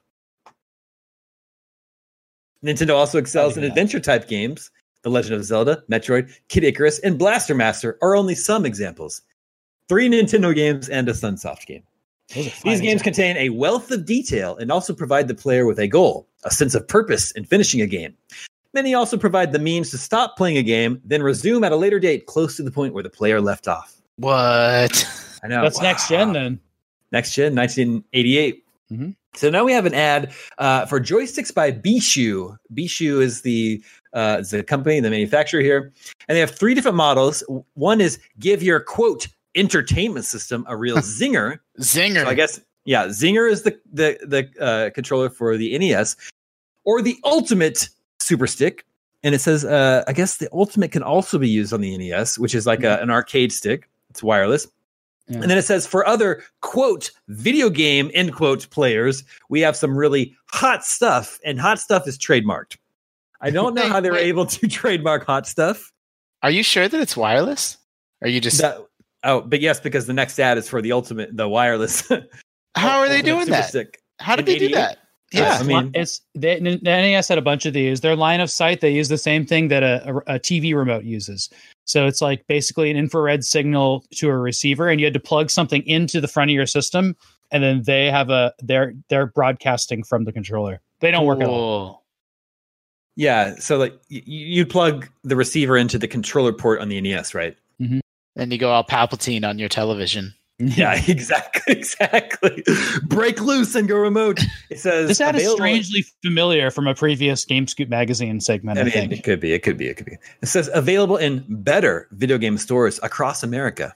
Nintendo also excels in adventure-type games. The Legend of Zelda, Metroid, Kid Icarus, and Blaster Master are only some examples. 3 Nintendo games and a Sunsoft game. These games contain a wealth of detail and also provide the player with a goal, a sense of purpose in finishing a game. Many also provide the means to stop playing a game, then resume at a later date close to the point where the player left off. What? I know. That's next gen then. Next gen, 1988. Mm-hmm. So now we have an ad for joysticks by Bishu. Bishu is the company, the manufacturer here. And they have 3 different models. One is give your, quote, entertainment system a real zinger. Zinger. So I guess, yeah, Zinger is the controller for the NES. Or the Ultimate Super Stick. And it says, I guess the Ultimate can also be used on the NES, which is like an arcade stick. It's wireless. Yeah. And then it says, for other, quote, video game, end quote, players, we have some really hot stuff. And hot stuff is trademarked. I don't know how they were able to trademark hot stuff. Are you sure that it's wireless? Are you just... but yes, because the next ad is for the Ultimate, the wireless. How are they doing that? Stick. How did they do that? Yeah, I mean, the NES had a bunch of these. Their line of sight, they use the same thing that a TV remote uses. So it's like basically an infrared signal to a receiver, and you had to plug something into the front of your system, and then they have they're broadcasting from the controller. They don't work at all. Yeah, so like you plug the receiver into the controller port on the NES, right? Mm-hmm. Then you go all Palpatine on your television. Yeah, exactly. Break loose and go remote. It says this ad is strangely familiar from a previous GameScoop magazine segment. I think it could be. It says available in better video game stores across America.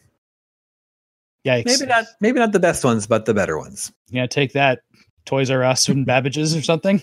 Yikes! Maybe not the best ones, but the better ones. Yeah, take that, Toys R Us and Babbage's or something.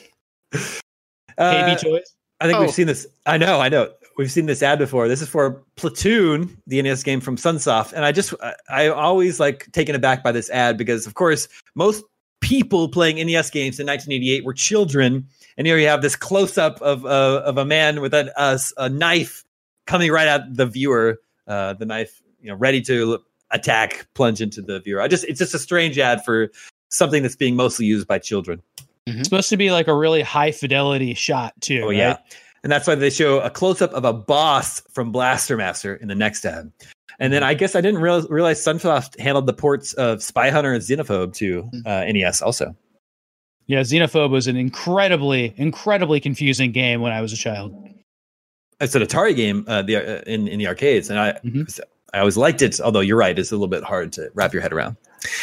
KB Toys. I think we've seen this. I know. We've seen this ad before. This is for Platoon, the NES game from Sunsoft. And I always like taken aback by this ad because, of course, most people playing NES games in 1988 were children. And here you have this close-up of a man with a knife coming right at the viewer. The knife, ready to attack, plunge into the viewer. It's just a strange ad for something that's being mostly used by children. Mm-hmm. It's supposed to be like a really high-fidelity shot, too. Oh, right? Yeah. And that's why they show a close-up of a boss from Blaster Master in the next ad. And then I guess I didn't realize Sunsoft handled the ports of Spy Hunter and Xenophobe to NES also. Yeah, Xenophobe was an incredibly, incredibly confusing game when I was a child. It's an Atari game in the arcades, and I always liked it, although you're right, it's a little bit hard to wrap your head around.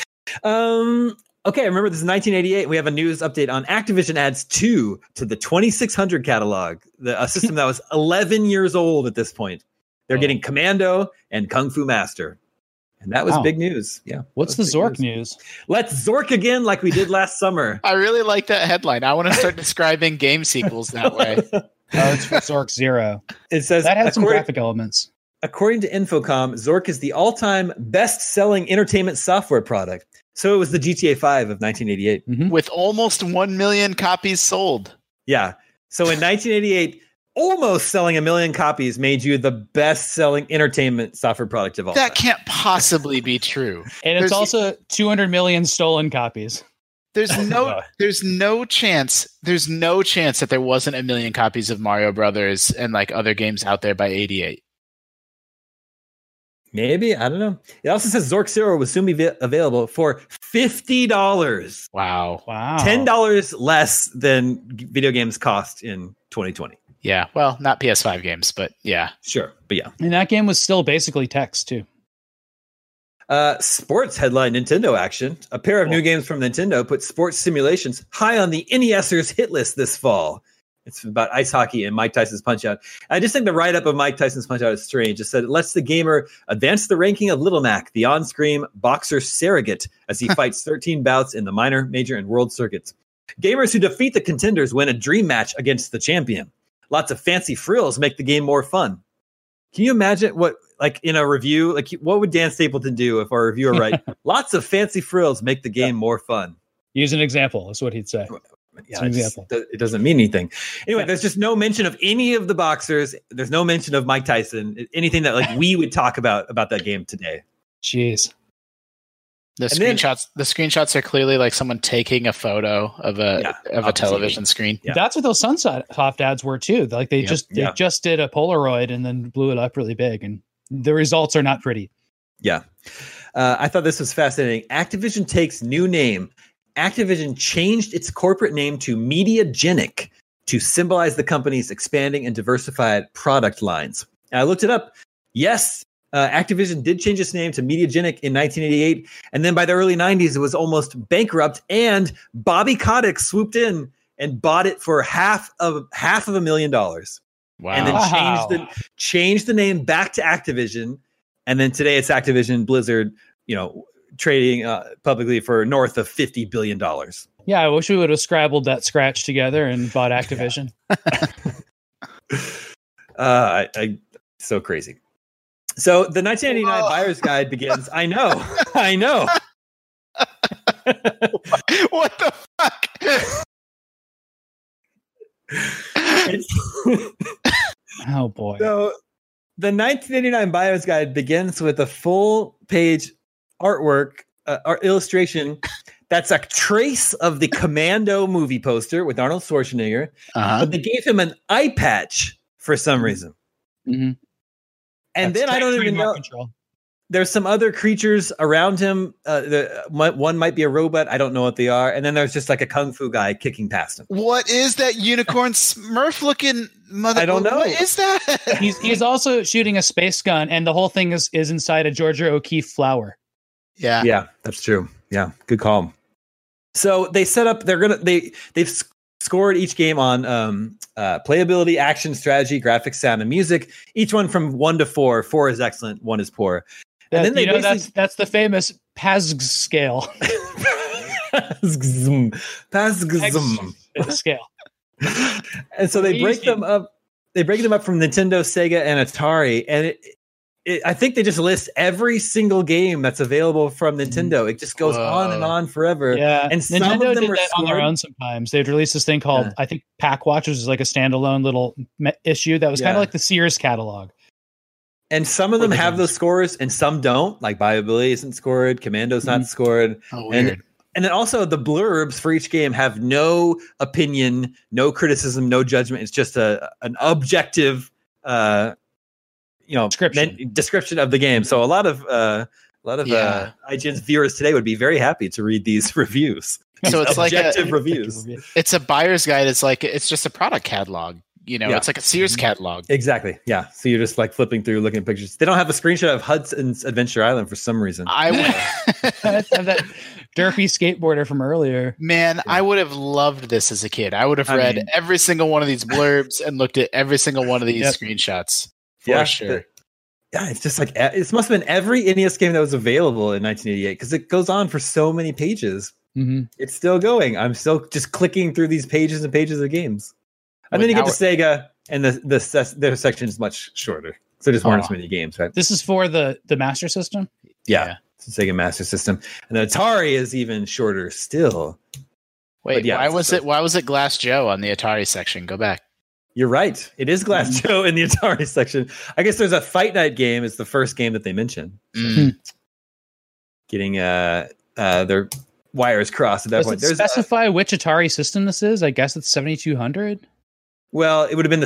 Okay, remember this is 1988. We have a news update on Activision adds 2 to the 2600 catalog, a system that was 11 years old at this point. They're getting Commando and Kung Fu Master. And that was big news. Yeah. What's the Zork news? Let's Zork again like we did last summer. I really like that headline. I want to start describing game sequels that way. It's for Zork Zero. It says that had some graphic elements. According to Infocom, Zork is the all-time best-selling entertainment software product. So it was the GTA 5 of 1988. Mm-hmm. With almost 1 million copies sold. Yeah. So in 1988, almost selling 1 million copies made you the best-selling entertainment software product of all time. That can't possibly be true. And it's also 200 million stolen copies. There's no chance that there wasn't 1 million copies of Mario Brothers and like other games out there by 88. Maybe, I don't know. It also says Zork Zero will soon be available for $50. Wow. $10 less than video games cost in 2020. Yeah, well, not PS5 games, but yeah. Sure, but yeah. And that game was still basically text, too. Sports headline Nintendo action. A pair of new games from Nintendo put sports simulations high on the NESers hit list this fall. It's about ice hockey and Mike Tyson's Punch-Out. I just think the write-up of Mike Tyson's Punch-Out is strange. It said it lets the gamer advance the ranking of Little Mac, the on-screen boxer surrogate, as he fights 13 bouts in the minor, major, and world circuits. Gamers who defeat the contenders win a dream match against the champion. Lots of fancy frills make the game more fun. Can you imagine what, like in a review, like what would Dan Stapleton do if our reviewer write, lots of fancy frills make the game more fun? Use an example, is what he'd say. Yeah, it doesn't mean anything. Anyway, there's just no mention of any of the boxers. There's no mention of Mike Tyson. Anything that like we would talk about that game today. Jeez. The screenshots are clearly like someone taking a photo of a television screen. Yeah. That's what those Sunsoft ads were too. Like they just did a Polaroid and then blew it up really big, and the results are not pretty. Yeah. I thought this was fascinating. Activision takes new name. Activision changed its corporate name to Mediagenic to symbolize the company's expanding and diversified product lines. And I looked it up. Yes, Activision did change its name to Mediagenic in 1988. And then by the early 90s, it was almost bankrupt. And Bobby Kotick swooped in and bought it for half of $1 million. Wow. And then changed the name back to Activision. And then today it's Activision Blizzard, trading publicly for north of $50 billion. Yeah, I wish we would have scrabbled that scratch together and bought Activision. So crazy. So the 1989 buyer's guide begins. I know. What the fuck? Oh boy. So the 1989 buyer's guide begins with a full page artwork, illustration that's a trace of the Commando movie poster with Arnold Schwarzenegger, but they gave him an eye patch for some reason. Mm-hmm. And then I don't even know. Control. There's some other creatures around him. One might be a robot. I don't know what they are. And then there's just like a kung fu guy kicking past him. What is that unicorn Smurf looking mother? I don't know. What is that? He's also shooting a space gun, and the whole thing is inside a Georgia O'Keeffe flower. Yeah, that's true. Yeah, good call. So they set up. They've scored each game on playability, action, strategy, graphics, sound, and music. Each one from 1 to 4. 4 is excellent. 1 is poor. And then that's the famous PASG scale. PASG scale. And so they break them up. They break them up from Nintendo, Sega, and Atari, and I think they just list every single game that's available from Nintendo. It just goes on and on forever. Yeah, and Nintendo some of them did are that on their own sometimes. They'd release this thing called, I think, Pack Watch, which is like a standalone little issue that was kind of like the Sears catalog. And some of them have those scores, and some don't. Like Biobilly isn't scored, Commando's not scored. Oh, weird. And then also the blurbs for each game have no opinion, no criticism, no judgment. It's just an objective description of the game. So a lot of IGN's viewers today would be very happy to read these reviews. So it's like objective reviews. It's a buyer's guide. It's just a product catalog. It's like a Sears catalog. Exactly. Yeah. So you're just like flipping through, looking at pictures. They don't have a screenshot of Hudson's Adventure Island for some reason. I would have that derpy skateboarder from earlier. Man, I would have loved this as a kid. I would have read every single one of these blurbs and looked at every single one of these screenshots. For sure. Yeah, it's just like it must have been every NES game that was available in 1988 because it goes on for so many pages. Mm-hmm. It's still going. I'm still just clicking through these pages and pages of games. And then you get to Sega, and their section is much shorter. So there's weren't as many games, right? This is for the Master System? Yeah. It's the Sega Master System. And the Atari is even shorter still. Wait, why was it Glass Joe on the Atari section? Go back. You're right. It is Glass Joe in the Atari section. I guess there's a Fight Night game. It's the first game that they mention. Getting their wires crossed at that point. Does it specify which Atari system this is? I guess it's 7200. Well, it would have been the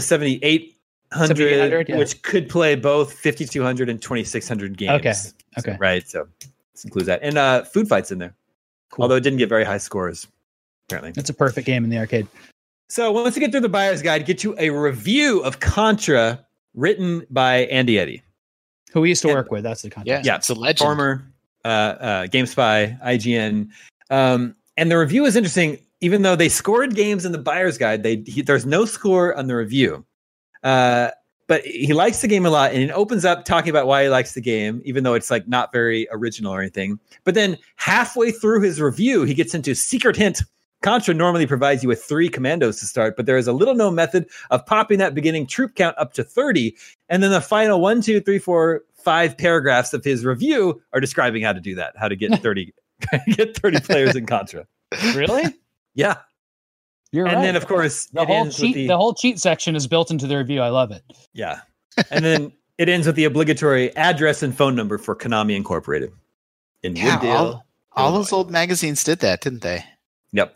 7800, yeah. which could play both 5200 and 2600 games. Okay. Right. So this includes that. And Food Fight's in there. Cool. Although it didn't get very high scores, apparently. It's a perfect game in the arcade. So once you get through the buyer's guide, get you a review of Contra written by Andy Eddy, who we used to work with. That's the Contra. Yeah, it's a legend. Former GameSpy, IGN. And the review is interesting. Even though they scored games in the buyer's guide, there's no score on the review. But he likes the game a lot, and it opens up talking about why he likes the game, even though it's like not very original or anything. But then halfway through his review, he gets into secret hint. Contra normally provides you with 3 commandos to start, but there is a little known method of popping that beginning troop count up to 30. And then the final 1, 2, 3, 4, 5 paragraphs of his review are describing how to do that, how to get 30 players in Contra. Really? Yeah. You're right. And then, of course, the whole cheat section is built into the review. I love it. Yeah. And then it ends with the obligatory address and phone number for Konami Incorporated in Wooddale. All those old magazines did that, didn't they? Yep.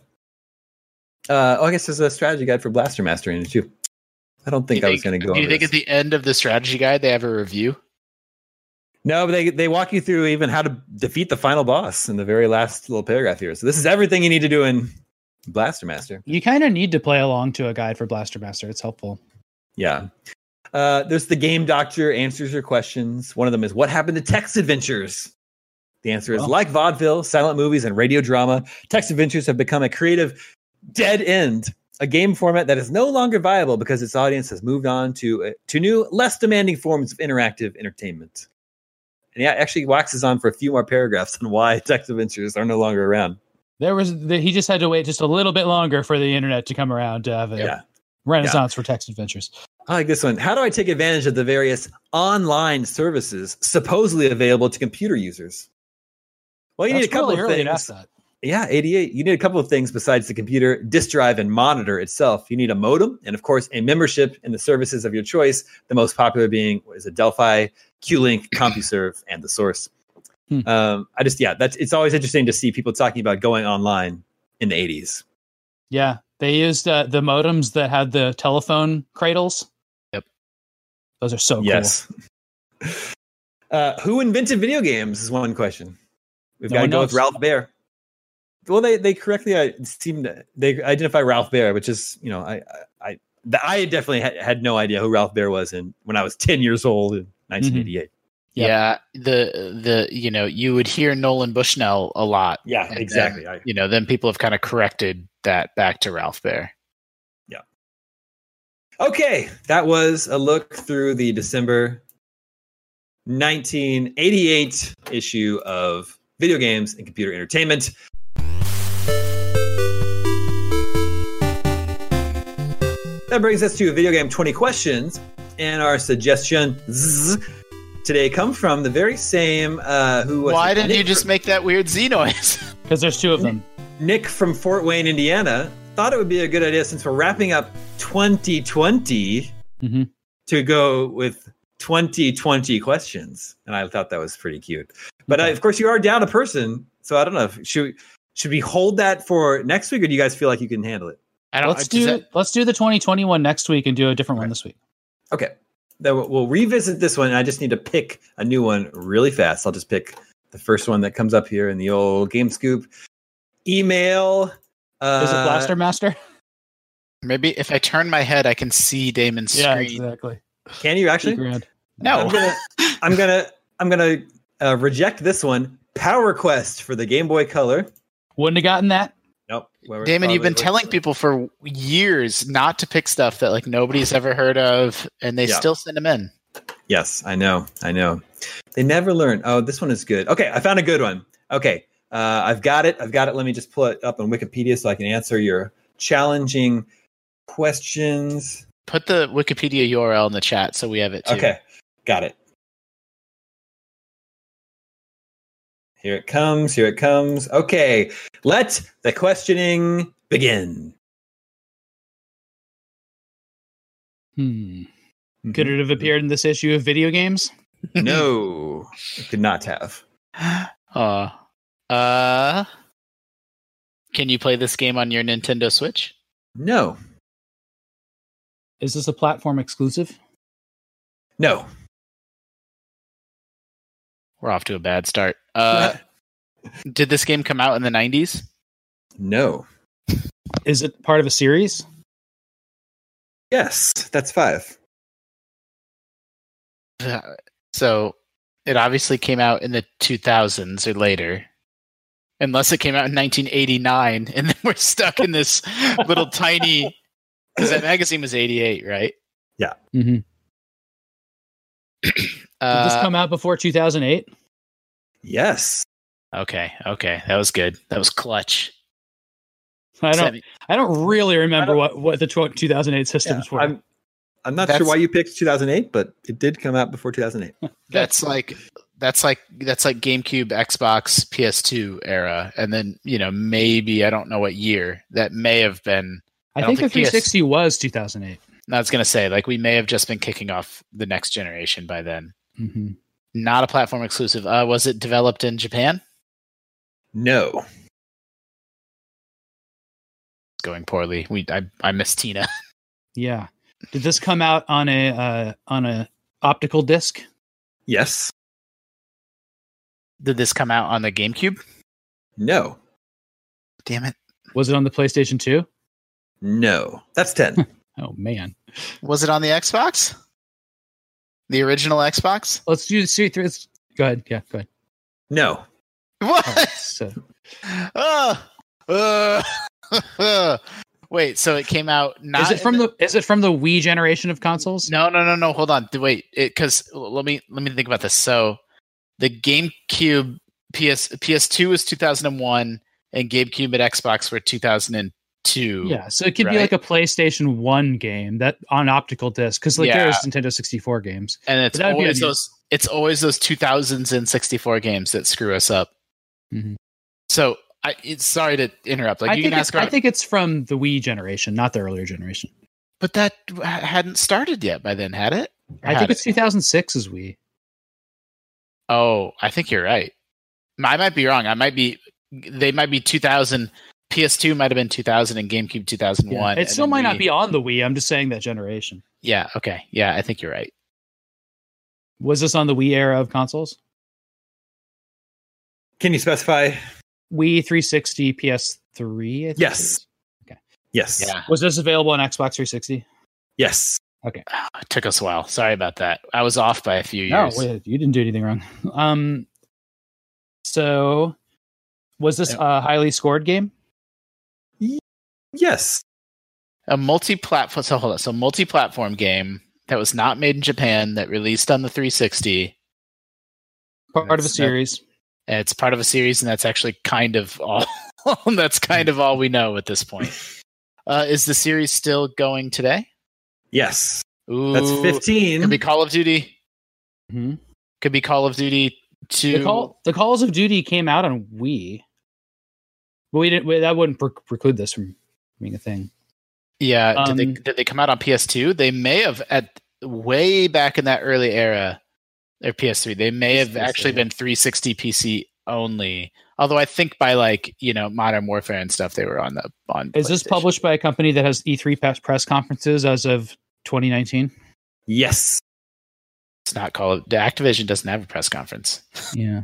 I guess there's a strategy guide for Blaster Master in it too. I don't think I was going to go. Do you think at the end of the strategy guide they have a review? No, but they walk you through even how to defeat the final boss in the very last little paragraph here. So this is everything you need to do in Blaster Master. You kind of need to play along to a guide for Blaster Master. It's helpful. Yeah. There's the Game Doctor answers your questions. One of them is, what happened to Text Adventures? The answer is, like vaudeville, silent movies, and radio drama, Text Adventures have become a creative dead end, a game format that is no longer viable because its audience has moved on to new, less demanding forms of interactive entertainment. And he actually waxes on for a few more paragraphs on why Text Adventures are no longer around. He just had to wait just a little bit longer for the internet to come around to have a renaissance for Text Adventures. I like this one. How do I take advantage of the various online services supposedly available to computer users? Well, you need a couple of things. Yeah, 88. You need a couple of things besides the computer, disk drive, and monitor itself. You need a modem and, of course, a membership in the services of your choice, the most popular being is a Delphi, Q-Link, CompuServe, and the Source. It's always interesting to see people talking about going online in the 80s. Yeah, they used the modems that had the telephone cradles. Yep. Those are so cool. Yes. Who invented video games is one question. We've got to go with Ralph Baer. Well, they correctly they identify Ralph Baer, which is, I definitely had no idea who Ralph Baer was when I was 10 years old in 1988. Yeah, you would hear Nolan Bushnell a lot. Yeah, exactly. Then people have kind of corrected that back to Ralph Baer. Yeah. Okay, that was a look through the December 1988 issue of Video Games and Computer Entertainment. That brings us to Video Game 20 questions, and our suggestions today come from the very same Why didn't you just make that weird Z noise? Because there's 2 of them. Nick from Fort Wayne, Indiana, thought it would be a good idea, since we're wrapping up 2020, to go with 2020 questions. And I thought that was pretty cute. But of course, you are down a person, so I don't know. Should we hold that for next week, or do you guys feel like you can handle it? Let's do the 2021 next week and do a different one this week. Okay. Then we'll revisit this one. I just need to pick a new one really fast. I'll just pick the first one that comes up here in the old Game Scoop email. Is it Blaster Master? Maybe if I turn my head, I can see Damon's screen. Yeah, exactly. Can you actually? No. I'm gonna reject this one. Power Quest for the Game Boy Color. Wouldn't have gotten that. Nope. Damon, you've been telling people for years not to pick stuff that nobody's ever heard of, and they still send them in. Yes, I know. They never learn. Oh, this one is good. Okay, I found a good one. Okay, I've got it. Let me just pull it up on Wikipedia so I can answer your challenging questions. Put the Wikipedia URL in the chat so we have it too. Okay, got it. Here it comes. Okay, let the questioning begin. Could it have appeared in this issue of Video Games? No, it could not have. Can you play this game on your Nintendo Switch? No. Is this a platform exclusive? No. We're off to a bad start. Did this game come out in the 90s? No. Is it part of a series? Yes, that's 5. So it obviously came out in the 2000s or later. Unless it came out in 1989, and then we're stuck in this little tiny... Because that magazine was 88, right? Yeah. Mm-hmm. Did this come out before 2008? Yes. Okay. That was good. That was clutch. I don't really remember what the 2008 systems were. I'm not sure why you picked 2008, but it did come out before 2008. That's like GameCube, Xbox, PS2 era, and then maybe I don't know what year that may have been. I think the 360 was 2008. I was gonna say we may have just been kicking off the next generation by then. Mm-hmm. Not a platform exclusive. Was it developed in Japan? No. It's going poorly. I miss Tina. Yeah. Did this come out on a optical disc? Yes. Did this come out on the GameCube? No. Damn it. Was it on the PlayStation 2? No. That's 10. Oh, man. Was it on the Xbox? The original Xbox? Let's do the go ahead. Yeah, go ahead. No. What? Wait, so it came out not... Is it from the Wii generation of consoles? No. Hold on. Wait, because let me think about this. So the GameCube PS2 was 2001 and GameCube and Xbox were 2002. Yeah, so it could be like a PlayStation 1 game that on optical disc because there's Nintendo 64 games. And it's always those 2000s and 64 games that screw us up. Mm-hmm. So sorry to interrupt. I think it's from the Wii generation, not the earlier generation. But that hadn't started yet by then, had it? I think it's 2006 is Wii. Oh, I think you're right. I might be wrong. They might be 2000. PS2 might have been 2000 and GameCube 2001. Yeah, it still might not be on the Wii. I'm just saying that generation. Yeah. Okay. Yeah, I think you're right. Was this on the Wii era of consoles? Can you specify? Wii 360, PS3. I think yes. Okay. Yes. Yeah. Was this available on Xbox 360? Yes. Okay. It took us a while. Sorry about that. I was off by a few years. No, you didn't do anything wrong. So was this a highly scored game? Yes. A multi-platform. So hold on. So multi-platform game that was not made in Japan that released on the 360. Part of a series. It's part of a series, and that's actually kind of all. That's kind of all we know at this point. Is the series still going today? Yes. Ooh, that's 15. Could be Call of Duty. Mm-hmm. Could be Call of Duty 2. The Calls of Duty came out on Wii. But that wouldn't preclude this from being a thing. Yeah. Did they come out on PS2? They may have at way back in that early era. Or PS3. They may have actually been 360 PC only. Although I think by Modern Warfare and stuff, they were on. Is this published by a company that has E3 press conferences as of 2019? Yes. It's not called. Activision doesn't have a press conference. Yeah.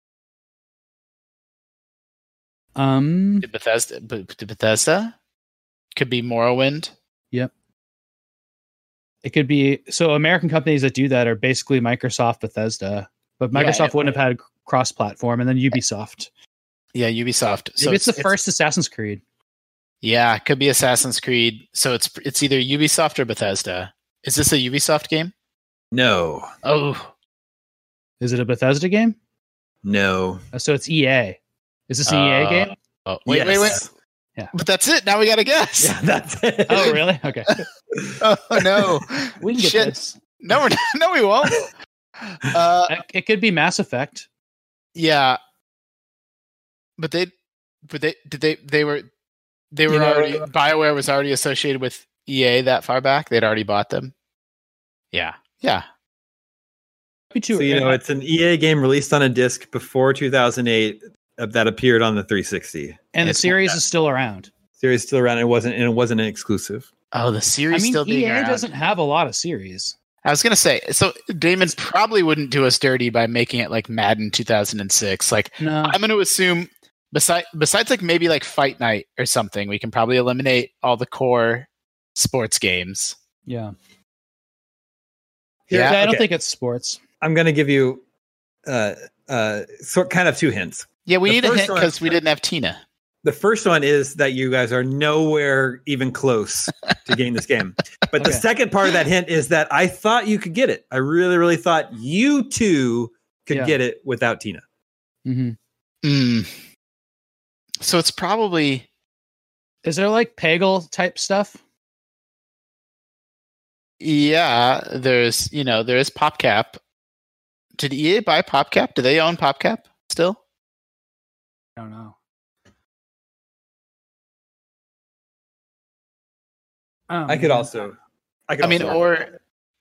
Bethesda could be Morrowind. Yep. It could be American companies that do that are basically Microsoft, Bethesda, but Microsoft wouldn't have had cross-platform, and then Ubisoft. Yeah, Ubisoft. So it's the first Assassin's Creed. Yeah, it could be Assassin's Creed. So it's either Ubisoft or Bethesda. Is this a Ubisoft game? No. Oh, Is it a Bethesda game? No. So it's EA. Is this an EA game? Oh, wait. Yeah. But that's it. Now we got to guess. Yeah, that's it. Oh, really? Okay. Oh, no. We can get Shit. this. No, we won't. It could be Mass Effect. Yeah. But they were already, BioWare was already associated with EA that far back. They'd already bought them. Yeah. Be too, So, it's an EA game released on a disc before 2008 that appeared on the 360. and the series is still around. Series still around. It wasn't an exclusive. Oh, the series I mean, still being EA around. doesn't have a lot of series. I was going to say, so Damon probably wouldn't do us dirty by making it like Madden 2006. Like, No. I'm going to assume besides like maybe like Fight Night or something, we can probably eliminate all the core sports games. Yeah. Yeah, I don't okay. think it's sports. I'm going to give you kind of two hints. Yeah, we The need a first hint one- because we didn't have Tina. The first one is that you guys are nowhere even close to getting this game. But the Okay. second part of that hint is that I thought you could get it. I really, really thought you two could Yeah. get it without Tina. Mm-hmm. So it's probably Is there like Peggle type stuff? there's PopCap. Did EA buy PopCap? Do they own PopCap still? I don't know. I could also. I mean, or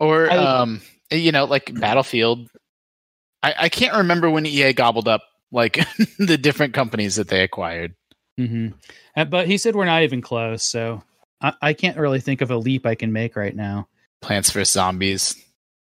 like Battlefield. I can't remember when EA gobbled up like the different companies that they acquired. Mm-hmm. But he said we're not even close, so I can't really think of a leap I can make right now. Plants vs. Zombies.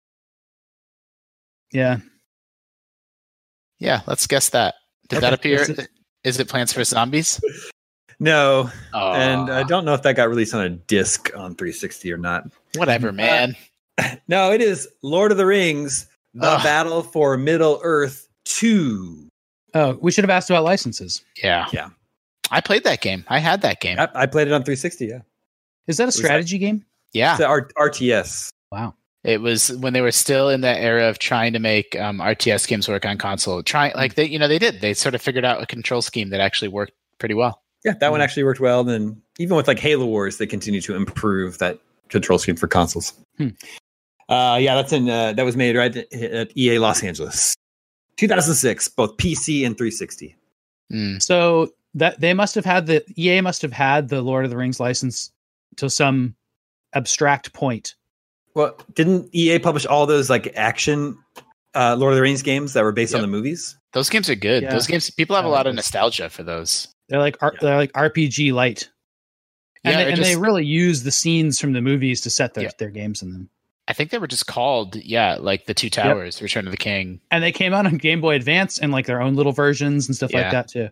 Yeah. Yeah, let's guess that. Did that Okay, appear? Is it Plants vs. Zombies? No. Oh, And I don't know if that got released on a disc on 360 or not. whatever, man. No, it is Lord of the Rings, The Ugh. Battle for Middle Earth 2. Oh, we should have asked about licenses. Yeah. Yeah. I played that game. I had that game. I played it on 360, yeah. Is that a was strategy game? Yeah. It's a RTS. Wow. It was when they were still in that era of trying to make RTS games work on console. They sort of figured out a control scheme that actually worked pretty well. Yeah, that one actually worked well. And even with like Halo Wars, they continue to improve that control scheme for consoles. That was made right at EA Los Angeles, 2006, both PC and 360. So that EA must have had the Lord of the Rings license to some abstract point. Well, didn't EA publish all those like action Lord of the Rings games that were based on the movies? Those games are good. Yeah. Those games, people have a lot of nostalgia for those. They're like RPG light. And they really use the scenes from the movies to set their games in them. I think they were just called, like the Two Towers, Return of the King. And they came out on Game Boy Advance and like their own little versions and stuff like that too.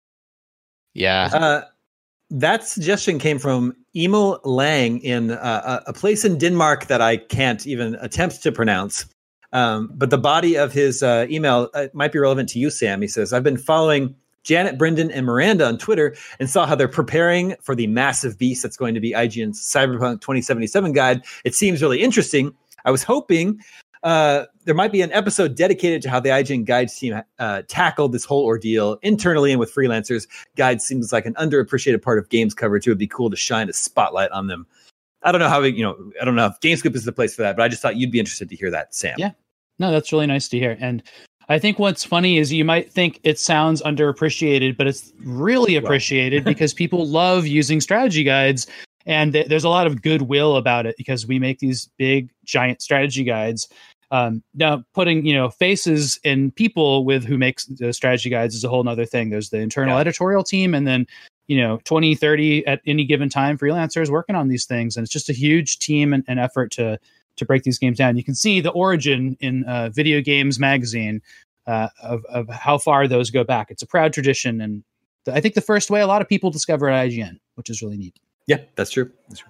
Yeah. That suggestion came from Emil Lang in a place in Denmark that I can't even attempt to pronounce. But the body of his email might be relevant to you, Sam. He says, I've been following Janet, Brendan, and Miranda on Twitter and saw how they're preparing for the massive beast that's going to be IGN's Cyberpunk 2077 guide. It seems really interesting. I was hoping there might be an episode dedicated to how the IGN Guides team tackled this whole ordeal internally and with freelancers. Guides seems like an underappreciated part of games coverage. It would be cool to shine a spotlight on them. I don't know how, I don't know if GameScoop is the place for that, but I just thought you'd be interested to hear that, Sam. Yeah. No, that's really nice to hear. And I think what's funny is you might think it sounds underappreciated, but it's really appreciated because people love using strategy guides. And there's a lot of goodwill about it because we make these big, giant strategy guides. Now, putting faces in people with who makes the strategy guides is a whole nother thing. There's the internal editorial team, and then 20, 30 at any given time freelancers working on these things, and it's just a huge team and effort to break these games down. You can see the origin in Video Games Magazine of how far those go back. It's a proud tradition, and I think the first way a lot of people discover IGN, which is really neat. Yeah, that's true.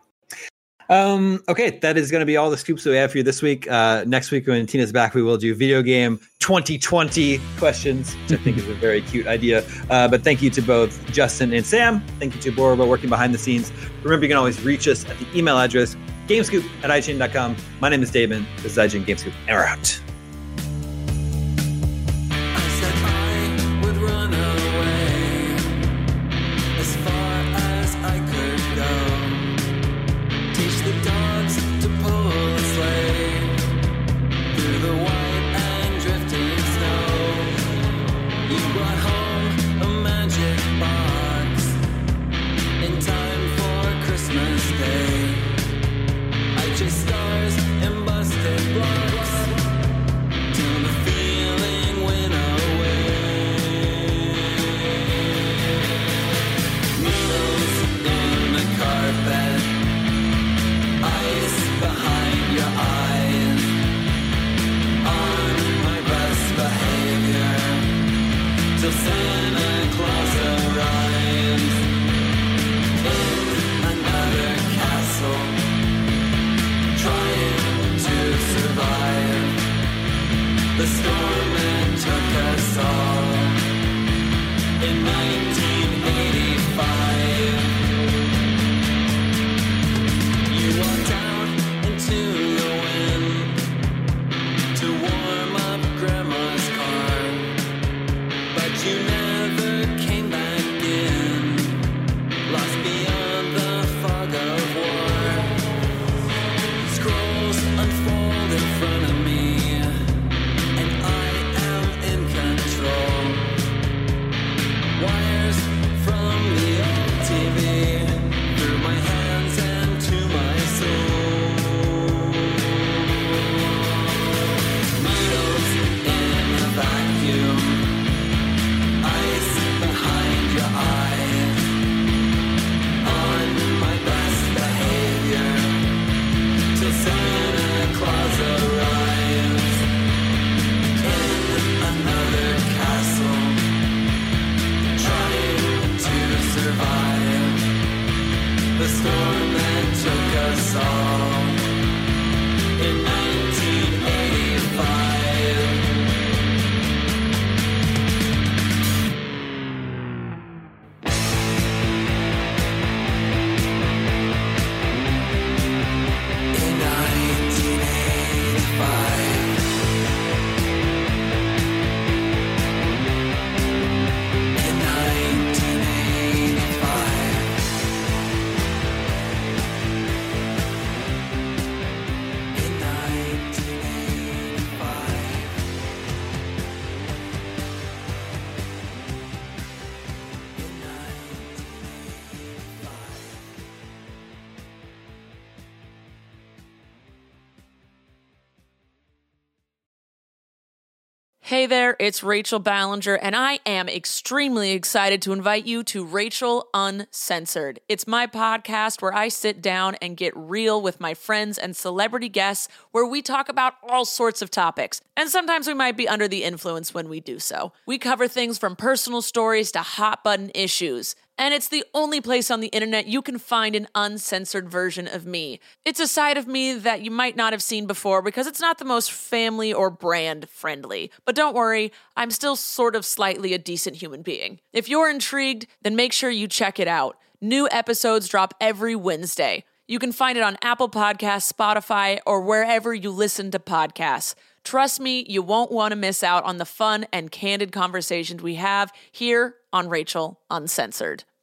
Okay, that is going to be all the scoops that we have for you this week. Next week, when Tina's back, we will do video game 2020 questions, which I think is a very cute idea. But thank you to both Justin and Sam. Thank you to Borba working behind the scenes. Remember, you can always reach us at the email address gamescoop@ign.com. My name is Damon. This is IGN Gamescoop, and we're out. Hey there, it's Rachel Ballinger, and I am extremely excited to invite you to Rachel Uncensored. It's my podcast where I sit down and get real with my friends and celebrity guests, where we talk about all sorts of topics. And sometimes we might be under the influence when we do so. We cover things from personal stories to hot button issues. And it's the only place on the internet you can find an uncensored version of me. It's a side of me that you might not have seen before because it's not the most family or brand friendly. But don't worry, I'm still sort of slightly a decent human being. If you're intrigued, then make sure you check it out. New episodes drop every Wednesday. You can find it on Apple Podcasts, Spotify, or wherever you listen to podcasts. Trust me, you won't want to miss out on the fun and candid conversations we have here on Rachel Uncensored.